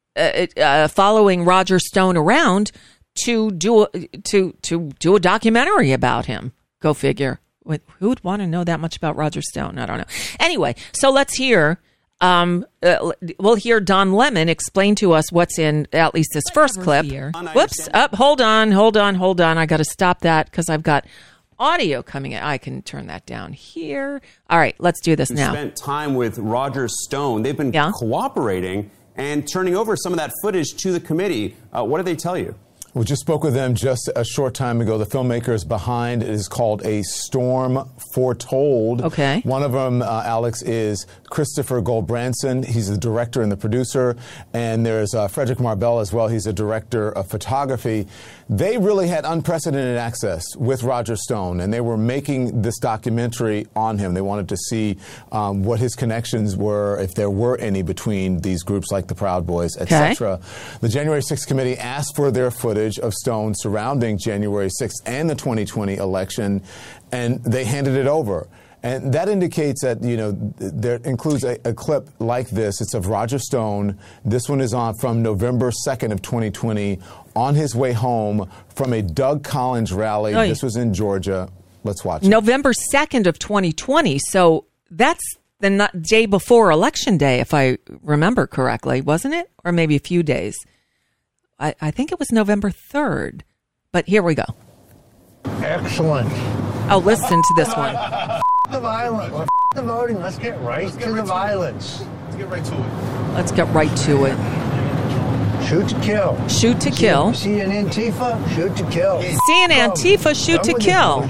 Roger Stone around to do a documentary about him. Go figure. Who would want to know that much about Roger Stone? I don't know. Anyway, so let's hear. We'll hear Don Lemon explain to us what's in at least this first clip. Whoops! Hold on. I got to stop that because I've got audio coming in. I can turn that down here. All right, let's do this now. Spent time with Roger Stone. They've been cooperating and turning over some of that footage to the committee. What did they tell you? We just spoke with them just a short time ago. The filmmakers behind it is called A Storm Foretold. Okay. One of them, Alex, is Christopher Goldbranson. He's the director and the producer. And there's Frederick Marbell as well. He's a director of photography. They really had unprecedented access with Roger Stone, and they were making this documentary on him. They wanted to see what his connections were, if there were any, between these groups like the Proud Boys, etc. The January 6th committee asked for their footage of Stone surrounding January 6th and the 2020 election, and they handed it over. And that indicates that, there includes a clip like this. It's of Roger Stone. This one is on from November 2nd of 2020, on his way home from a Doug Collins rally. Oy. This was in Georgia. Let's watch it. November 2nd of 2020. So that's the day before Election Day, if I remember correctly, wasn't it? Or maybe a few days. I think it was November 3rd. But here we go. Excellent. Oh, listen to this one. The violence. The voting. Let's get right to the violence. Let's get right to it. Let's get right to it. Shoot to kill. Shoot to kill. See an Antifa? Shoot to kill. See an Antifa? Shoot to kill.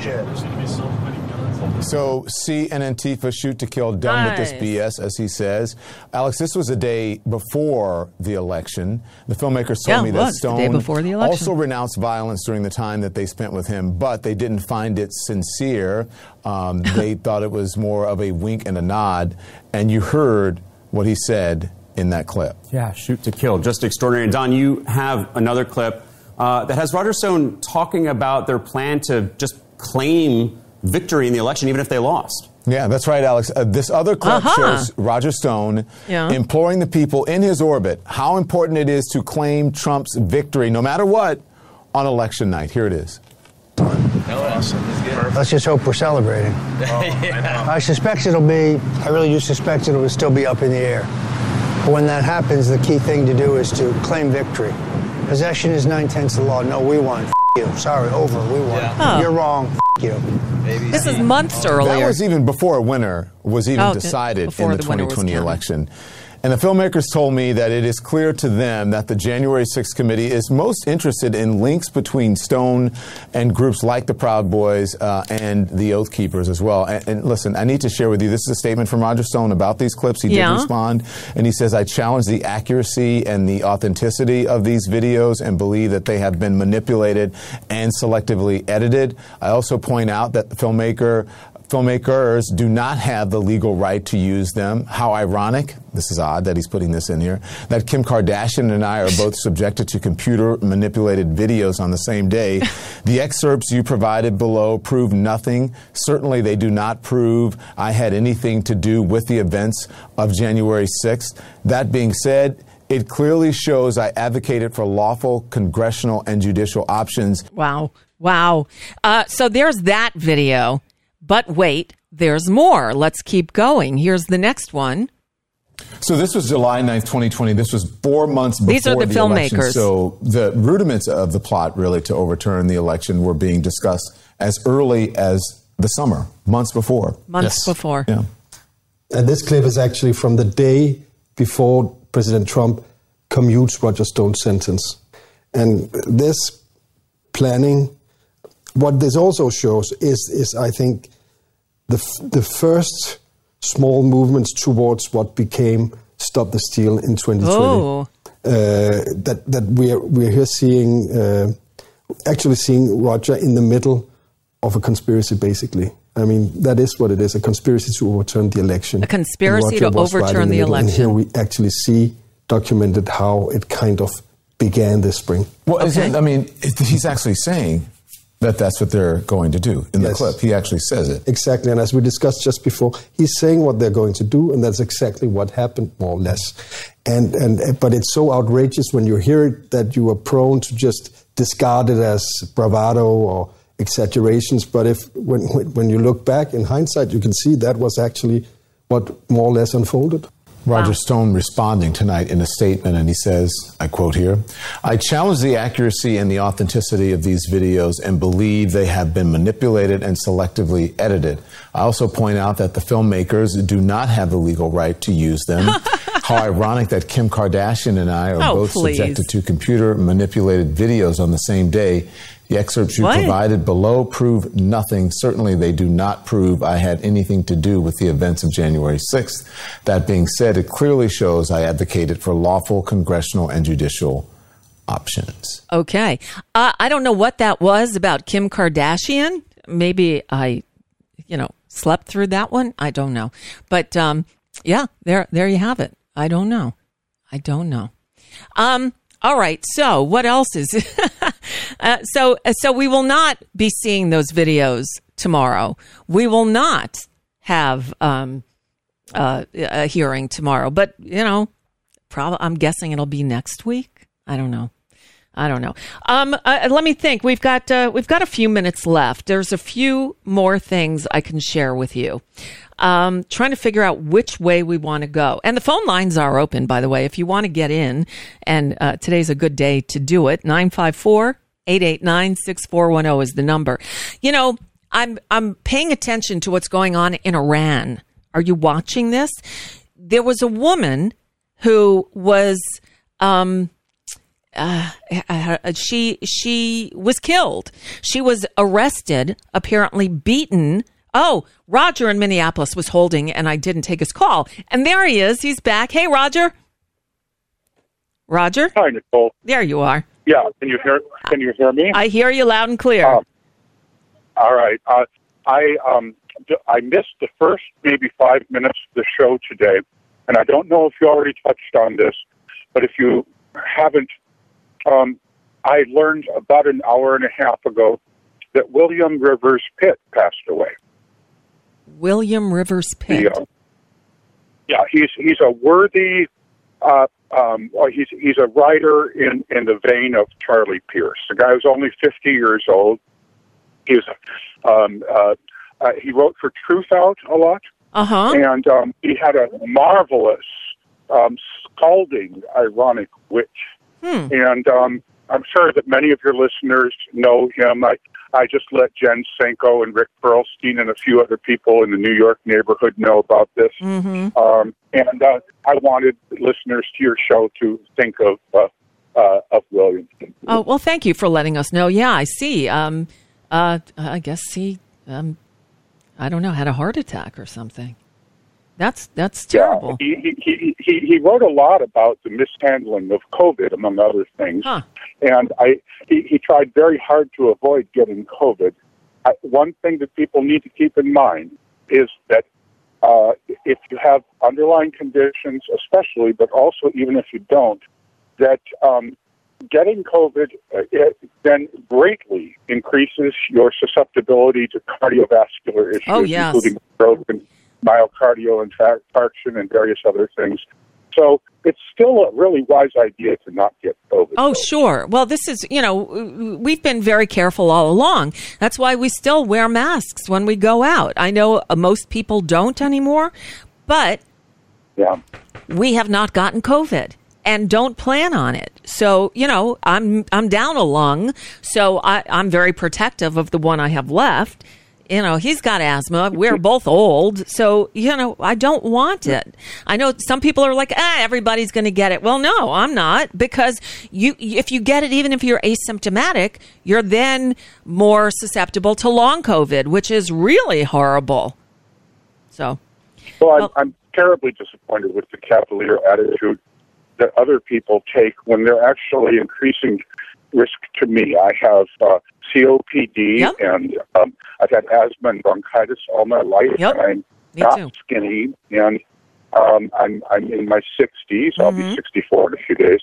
So, see an Antifa, shoot to kill, done with this BS, as he says. Alex, this was a day before the election. The filmmakers told me that Stone also renounced violence during the time that they spent with him, but they didn't find it sincere. They thought it was more of a wink and a nod. And you heard what he said in that clip. Yeah, shoot to kill. Just extraordinary. And Don, you have another clip that has Roger Stone talking about their plan to just claim victory in the election, even if they lost. Yeah, that's right, Alex. This other clip shows Roger Stone imploring the people in his orbit how important it is to claim Trump's victory, no matter what, on election night. Here it is. Awesome. Let's just hope we're celebrating. I suspect I really do suspect it will still be up in the air. But when that happens, the key thing to do is to claim victory. Possession is 9/10 of the law. No, we won. You. Sorry, over. We won. Yeah. You're wrong. You. This is months earlier. That was even before a winner was even decided in the 2020 election. And the filmmakers told me that it is clear to them that the January 6th committee is most interested in links between Stone and groups like the Proud Boys and the Oath Keepers as well. And listen, I need to share with you, this is a statement from Roger Stone about these clips. He did respond, and he says, I challenge the accuracy and the authenticity of these videos and believe that they have been manipulated and selectively edited. I also point out that the filmmakers do not have the legal right to use them. How ironic, this is odd that he's putting this in here, that Kim Kardashian and I are both subjected to computer-manipulated videos on the same day. The excerpts you provided below prove nothing. Certainly they do not prove I had anything to do with the events of January 6th. That being said, it clearly shows I advocated for lawful congressional and judicial options. Wow. So there's that video. But wait, there's more. Let's keep going. Here's the next one. So this was July 9th, 2020. This was 4 months before These are the filmmakers. Election. So the rudiments of the plot, really, to overturn the election were being discussed as early as the summer, months before. Months before. Yeah. And this clip is actually from the day before President Trump commutes Roger Stone's sentence. And this planning, what this also shows is I think, the first small movements towards what became Stop the Steal in 2020. Oh. That we're here seeing, actually seeing Roger in the middle of a conspiracy, basically. I mean, that is what it is, a conspiracy to overturn the election. A conspiracy to overturn the election. And here we actually see documented how it kind of began this spring. Well, he's actually saying that that's what they're going to do in the clip. He actually says it. Exactly, and as we discussed just before, he's saying what they're going to do, and that's exactly what happened, more or less. But it's so outrageous when you hear it that you are prone to just discard it as bravado or exaggerations. But when you look back in hindsight, you can see that was actually what more or less unfolded. Roger Stone responding tonight in a statement, and he says, I quote here, "I challenge the accuracy and the authenticity of these videos and believe they have been manipulated and selectively edited. I also point out that the filmmakers do not have the legal right to use them. How ironic that Kim Kardashian and I are both subjected to computer-manipulated videos on the same day. The excerpts you provided below prove nothing. Certainly, they do not prove I had anything to do with the events of January 6th. That being said, it clearly shows I advocated for lawful congressional and judicial options." Okay. I don't know what that was about Kim Kardashian. Maybe I, slept through that one. I don't know. But, there you have it. I don't know. All right. So what else is so we will not be seeing those videos tomorrow. We will not have a hearing tomorrow. But probably I'm guessing it'll be next week. I don't know. Let me think. We've got a few minutes left. There's a few more things I can share with you. Trying to figure out which way we want to go. And the phone lines are open, by the way, if you want to get in. And today's a good day to do it. 954-889-6410 is the number. I'm paying attention to what's going on in Iran. Are you watching this? There was a woman who was she was killed. She was arrested, apparently beaten. Oh, Roger in Minneapolis was holding, and I didn't take his call. And there he is. He's back. Hey, Roger. Roger? Hi, Nicole. There you are. Yeah. Can you hear me? I hear you loud and clear. All right. I missed the first maybe 5 minutes of the show today, and I don't know if you already touched on this, but if you haven't, I learned about an hour and a half ago that William Rivers Pitt passed away. William Rivers Pitt. He's a worthy. He's a writer in the vein of Charlie Pierce. The guy was only 50 years old. He wrote for Truthout a lot, and he had a marvelous scalding, ironic wit. And I'm sure that many of your listeners know him. I just let Jen Senko and Rick Perlstein and a few other people in the New York neighborhood know about this. And I wanted listeners to your show to think of William. Oh, well, thank you for letting us know. Yeah, I see. I guess he, I don't know, had a heart attack or something. That's terrible. Yeah, he wrote a lot about the mishandling of COVID, among other things. And he tried very hard to avoid getting COVID. One thing that people need to keep in mind is that if you have underlying conditions, especially, but also even if you don't, that getting COVID then greatly increases your susceptibility to cardiovascular issues, including stroke and myocardial infarction and various other things. So it's still a really wise idea to not get COVID. Oh, sure. Well, this is, we've been very careful all along. That's why we still wear masks when we go out. I know most people don't anymore, but we have not gotten COVID and don't plan on it. So, I'm down a lung, so I'm very protective of the one I have left. He's got asthma. We're both old. So, I don't want it. I know some people are like, everybody's going to get it. Well, no, I'm not. Because if you get it, even if you're asymptomatic, you're then more susceptible to long COVID, which is really horrible. So. Well, I'm terribly disappointed with the cavalier attitude that other people take when they're actually increasing risk to me. I have COPD, and I've had asthma and bronchitis all my life. Yep. And I'm me not too. skinny, and I'm in my 60s. I'll be 64 in a few days.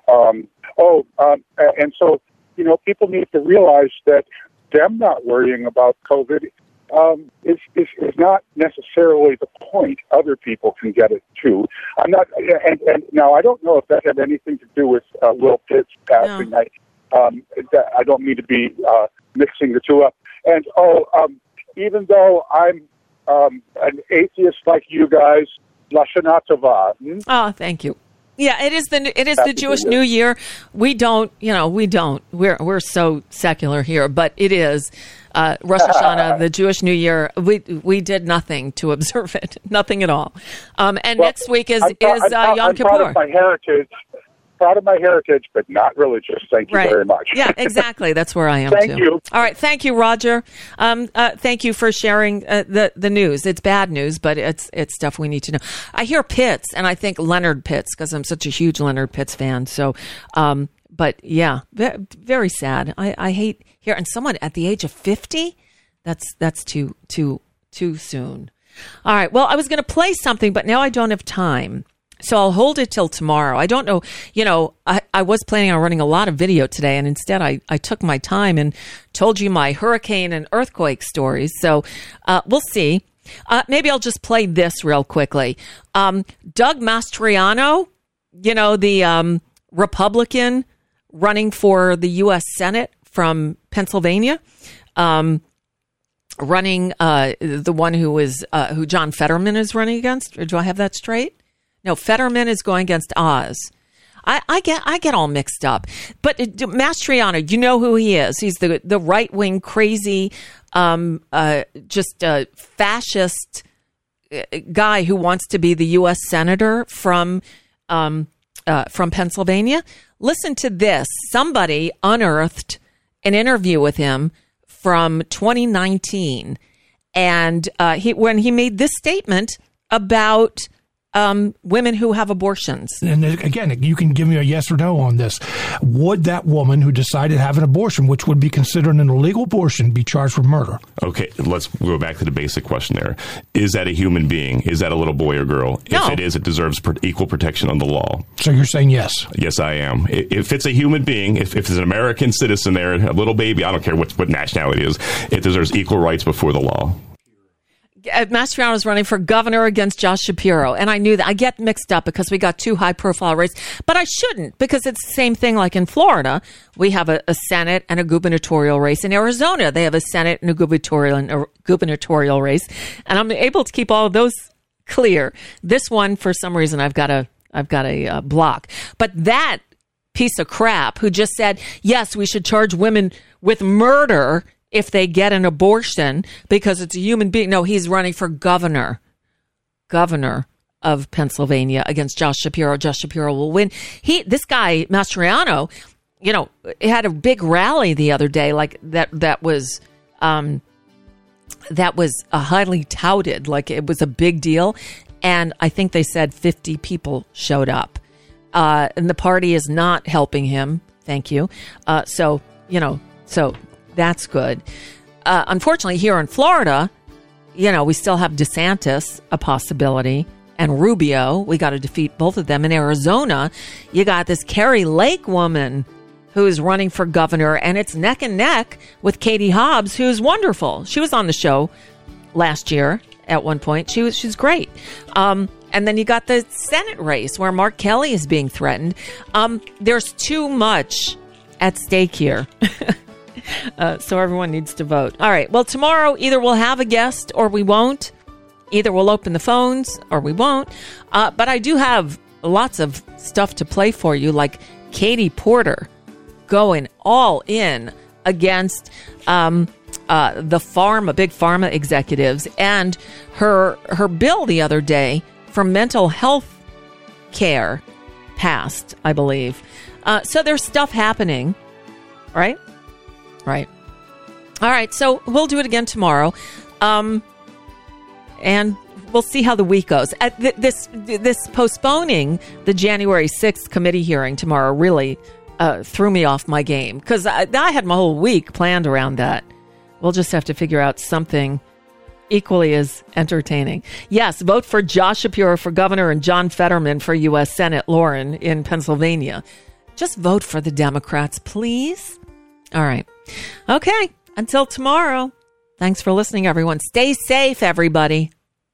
And so, people need to realize that them not worrying about COVID is not necessarily the point. Other people can get it too. I'm not, and now I don't know if that had anything to do with Will Pitts passing. No. I don't mean to be mixing the two up. And even though I'm an atheist like you guys, Lashana Tova. Oh, thank you. Yeah, it is the Jewish New Year. We don't. We're so secular here, but it is Rosh Hashanah, the Jewish New Year. We did nothing to observe it, nothing at all. Next week is Yom Kippur. I'm proud of my heritage, but not religious. Thank you very much. Yeah, exactly. That's where I am Thank too. you. All right. Thank you, Roger. Thank you for sharing the news. It's bad news, but it's stuff we need to know. I hear Pitts, and I think Leonard Pitts, because I'm such a huge Leonard Pitts fan. So, but yeah, very sad. I hate hearing someone at the age of 50. That's too soon. All right. Well, I was going to play something, but now I don't have time. So I'll hold it till tomorrow. I don't know, I was planning on running a lot of video today, and instead I took my time and told you my hurricane and earthquake stories. So we'll see. Maybe I'll just play this real quickly. Doug Mastriano, the Republican running for the U.S. Senate from Pennsylvania, running the one who John Fetterman is running against. Or do I have that straight? No, Fetterman is going against Oz. I get all mixed up. But Mastriano, you know who he is. He's the right-wing, crazy, just a fascist guy who wants to be the U.S. senator from Pennsylvania. Listen to this. Somebody unearthed an interview with him from 2019. And when he made this statement about women who have abortions. And again, you can give me a yes or no on this. Would that woman who decided to have an abortion, which would be considered an illegal abortion, be charged with murder? Okay, let's go back to the basic question there. Is that a human being? Is that a little boy or girl? No. If it is, it deserves equal protection under the law. So you're saying yes? Yes, I am. If it's a human being, if it's an American citizen there, a little baby, I don't care what nationality it is, it deserves equal rights before the law. Mastriano is running for governor against Josh Shapiro. And I knew that. I get mixed up because we got two high-profile races. But I shouldn't, because it's the same thing like in Florida. We have a Senate and a gubernatorial race. In Arizona, they have a Senate and a gubernatorial race. And I'm able to keep all of those clear. This one, for some reason, I've got a block. But that piece of crap who just said, yes, we should charge women with murder if they get an abortion because it's a human being. No, he's running for governor of Pennsylvania against Josh Shapiro. Josh Shapiro will win. This guy, Mastriano, had a big rally the other day, like that was highly touted, like it was a big deal. And I think they said 50 people showed up. And the party is not helping him. Thank you. So that's good. Unfortunately, here in Florida, we still have DeSantis, a possibility, and Rubio. We got to defeat both of them. In Arizona, you got this Kari Lake woman who's running for governor, and it's neck and neck with Katie Hobbs, who's wonderful. She was on the show last year at one point. She's great. And then you got the Senate race where Mark Kelly is being threatened. There's too much at stake here. So everyone needs to vote. All right. Well, tomorrow either we'll have a guest or we won't. Either we'll open the phones or we won't. But I do have lots of stuff to play for you, like Katie Porter going all in against the big pharma executives, and her bill the other day for mental health care passed, I believe. So there's stuff happening, right? Right. All right. So we'll do it again tomorrow. And we'll see how the week goes. This postponing the January 6th committee hearing tomorrow really threw me off my game because I had my whole week planned around that. We'll just have to figure out something equally as entertaining. Yes, vote for Josh Shapiro for governor and John Fetterman for U.S. Senate, Lauren, in Pennsylvania. Just vote for the Democrats, please. All right. Okay. Until tomorrow. Thanks for listening, everyone. Stay safe, everybody.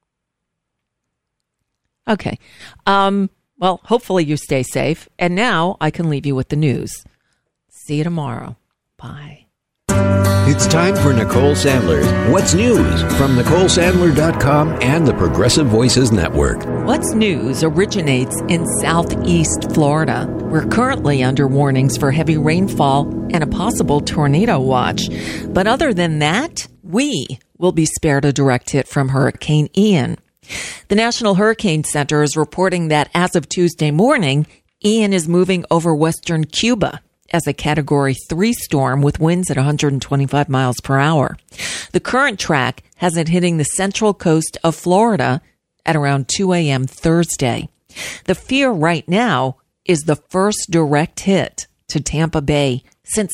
Okay. Well, hopefully you stay safe. And now I can leave you with the news. See you tomorrow. Bye. It's time for Nicole Sandler's What's News from NicoleSandler.com and the Progressive Voices Network. What's News originates in southeast Florida. We're currently under warnings for heavy rainfall and a possible tornado watch. But other than that, we will be spared a direct hit from Hurricane Ian. The National Hurricane Center is reporting that as of Tuesday morning, Ian is moving over western Cuba as a Category 3 storm with winds at 125 miles per hour. The current track has it hitting the central coast of Florida at around 2 a.m. Thursday. The fear right now is the first direct hit to Tampa Bay since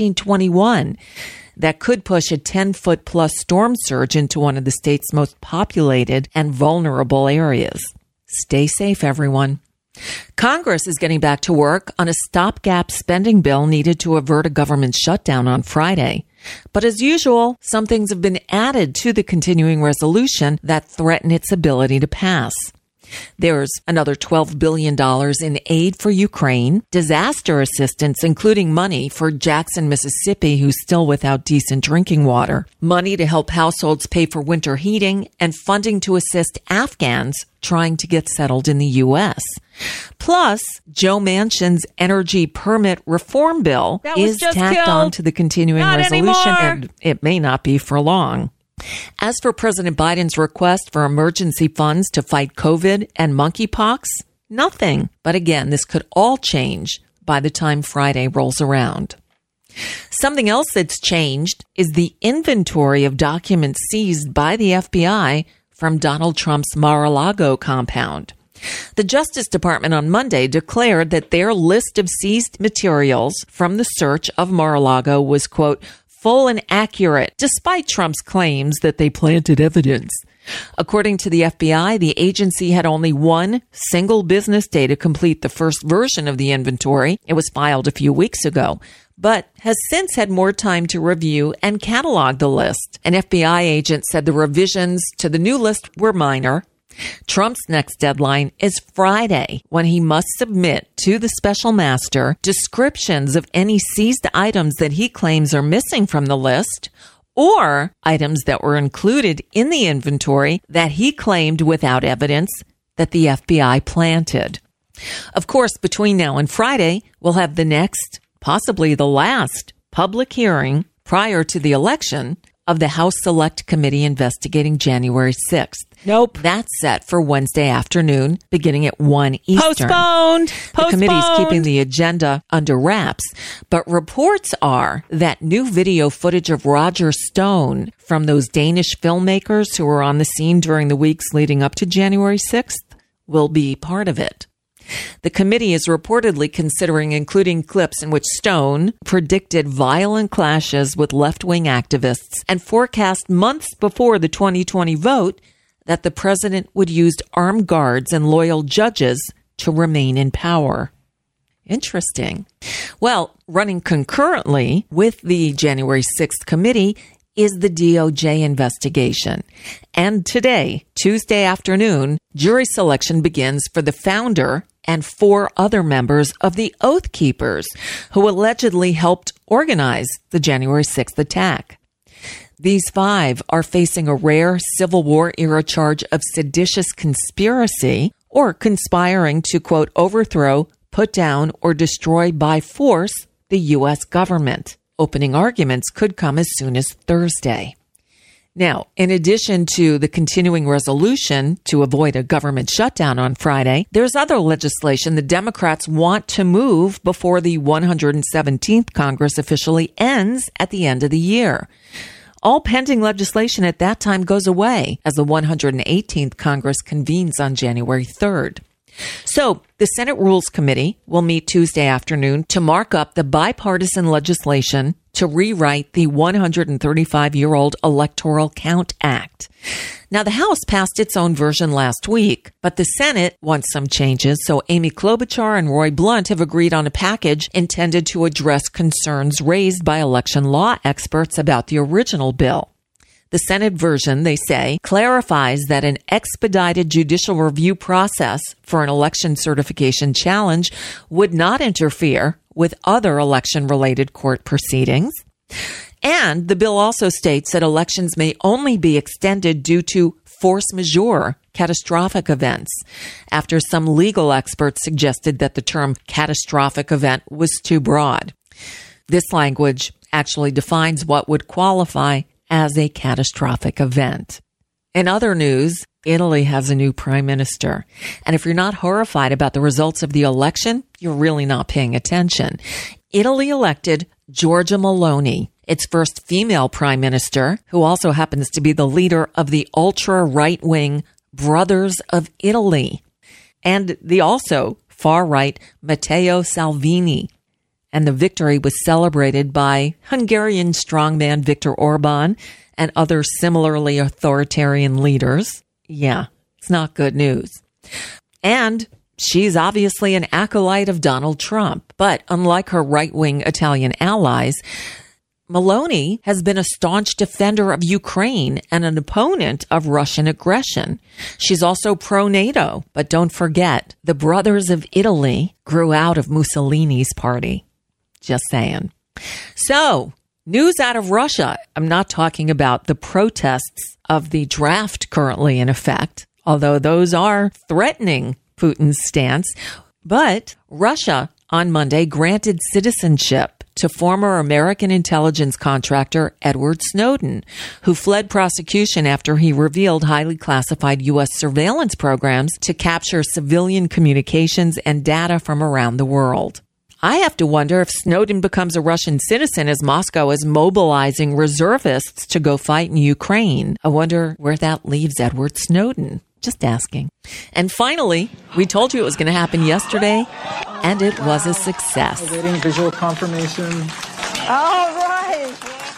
1921 that could push a 10-foot plus storm surge into one of the state's most populated and vulnerable areas. Stay safe, everyone. Congress is getting back to work on a stopgap spending bill needed to avert a government shutdown on Friday. But as usual, some things have been added to the continuing resolution that threaten its ability to pass. There's another $12 billion in aid for Ukraine, disaster assistance, including money for Jackson, Mississippi, who's still without decent drinking water, money to help households pay for winter heating, and funding to assist Afghans trying to get settled in the U.S. Plus, Joe Manchin's energy permit reform bill is tacked on to the continuing resolution, and it may not be for long. As for President Biden's request for emergency funds to fight COVID and monkeypox, nothing. But again, this could all change by the time Friday rolls around. Something else that's changed is the inventory of documents seized by the FBI from Donald Trump's Mar-a-Lago compound. The Justice Department on Monday declared that their list of seized materials from the search of Mar-a-Lago was, quote, full and accurate, despite Trump's claims that they planted evidence. According to the FBI, the agency had only one single business day to complete the first version of the inventory. It was filed a few weeks ago, but has since had more time to review and catalog the list. An FBI agent said the revisions to the new list were minor. Trump's next deadline is Friday, when he must submit to the special master descriptions of any seized items that he claims are missing from the list, or items that were included in the inventory that he claimed without evidence that the FBI planted. Of course, between now and Friday, we'll have the next, possibly the last, public hearing prior to the election of the House Select Committee investigating January 6th. Nope. That's set for Wednesday afternoon, beginning at 1 Eastern. Postponed. The committee's keeping the agenda under wraps, but reports are that new video footage of Roger Stone from those Danish filmmakers who were on the scene during the weeks leading up to January 6th will be part of it. The committee is reportedly considering including clips in which Stone predicted violent clashes with left-wing activists and forecast months before the 2020 vote that the president would use armed guards and loyal judges to remain in power. Interesting. Well, running concurrently with the January 6th committee is the DOJ investigation. And today, Tuesday afternoon, jury selection begins for the founder and 4 other members of the Oath Keepers who allegedly helped organize the January 6th attack. These 5 are facing a rare Civil War-era charge of seditious conspiracy or conspiring to, quote, overthrow, put down, or destroy by force the U.S. government. Opening arguments could come as soon as Thursday. Now, in addition to the continuing resolution to avoid a government shutdown on Friday, there's other legislation the Democrats want to move before the 117th Congress officially ends at the end of the year. All pending legislation at that time goes away as the 118th Congress convenes on January 3rd. So the Senate Rules Committee will meet Tuesday afternoon to mark up the bipartisan legislation to rewrite the 135-year-old Electoral Count Act. Now, the House passed its own version last week, but the Senate wants some changes, so Amy Klobuchar and Roy Blunt have agreed on a package intended to address concerns raised by election law experts about the original bill. The Senate version, they say, clarifies that an expedited judicial review process for an election certification challenge would not interfere with other election-related court proceedings. And the bill also states that elections may only be extended due to force majeure, catastrophic events, after some legal experts suggested that the term catastrophic event was too broad. This language actually defines what would qualify as a catastrophic event. In other news, Italy has a new prime minister. And if you're not horrified about the results of the election, you're really not paying attention. Italy elected Giorgia Meloni, its first female prime minister, who also happens to be the leader of the ultra-right-wing Brothers of Italy, and the also far-right Matteo Salvini. And the victory was celebrated by Hungarian strongman Viktor Orban and other similarly authoritarian leaders. Yeah, it's not good news. And she's obviously an acolyte of Donald Trump. But unlike her right-wing Italian allies, Meloni has been a staunch defender of Ukraine and an opponent of Russian aggression. She's also pro-NATO. But don't forget, the Brothers of Italy grew out of Mussolini's party. Just saying. So, news out of Russia. I'm not talking about the protests of the draft currently in effect, although those are threatening Putin's stance. But Russia on Monday granted citizenship to former American intelligence contractor Edward Snowden, who fled prosecution after he revealed highly classified U.S. surveillance programs to capture civilian communications and data from around the world. I have to wonder if Snowden becomes a Russian citizen as Moscow is mobilizing reservists to go fight in Ukraine. I wonder where that leaves Edward Snowden. Just asking. And finally, we told you it was going to happen yesterday, and it was a success. Awaiting visual confirmation. All right.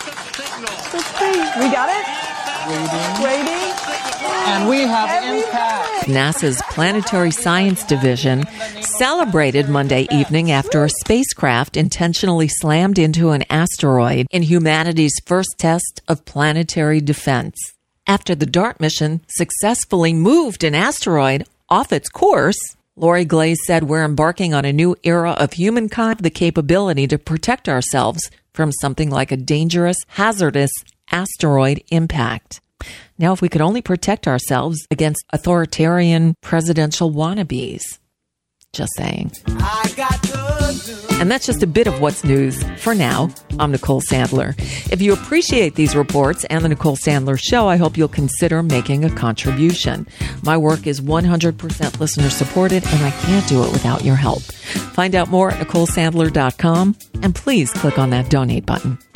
We got it? Waiting. And we have impact. NASA's Planetary Science Division celebrated Monday evening after a spacecraft intentionally slammed into an asteroid in humanity's first test of planetary defense. After the DART mission successfully moved an asteroid off its course, Lori Glaze said, "We're embarking on a new era of humankind, the capability to protect ourselves from something like a dangerous, hazardous asteroid impact." Now, if we could only protect ourselves against authoritarian presidential wannabes. Just saying. And that's just a bit of what's news for now. I'm Nicole Sandler. If you appreciate these reports and the Nicole Sandler Show, I hope you'll consider making a contribution. My work is 100% listener supported, and I can't do it without your help. Find out more at NicoleSandler.com, and please click on that donate button.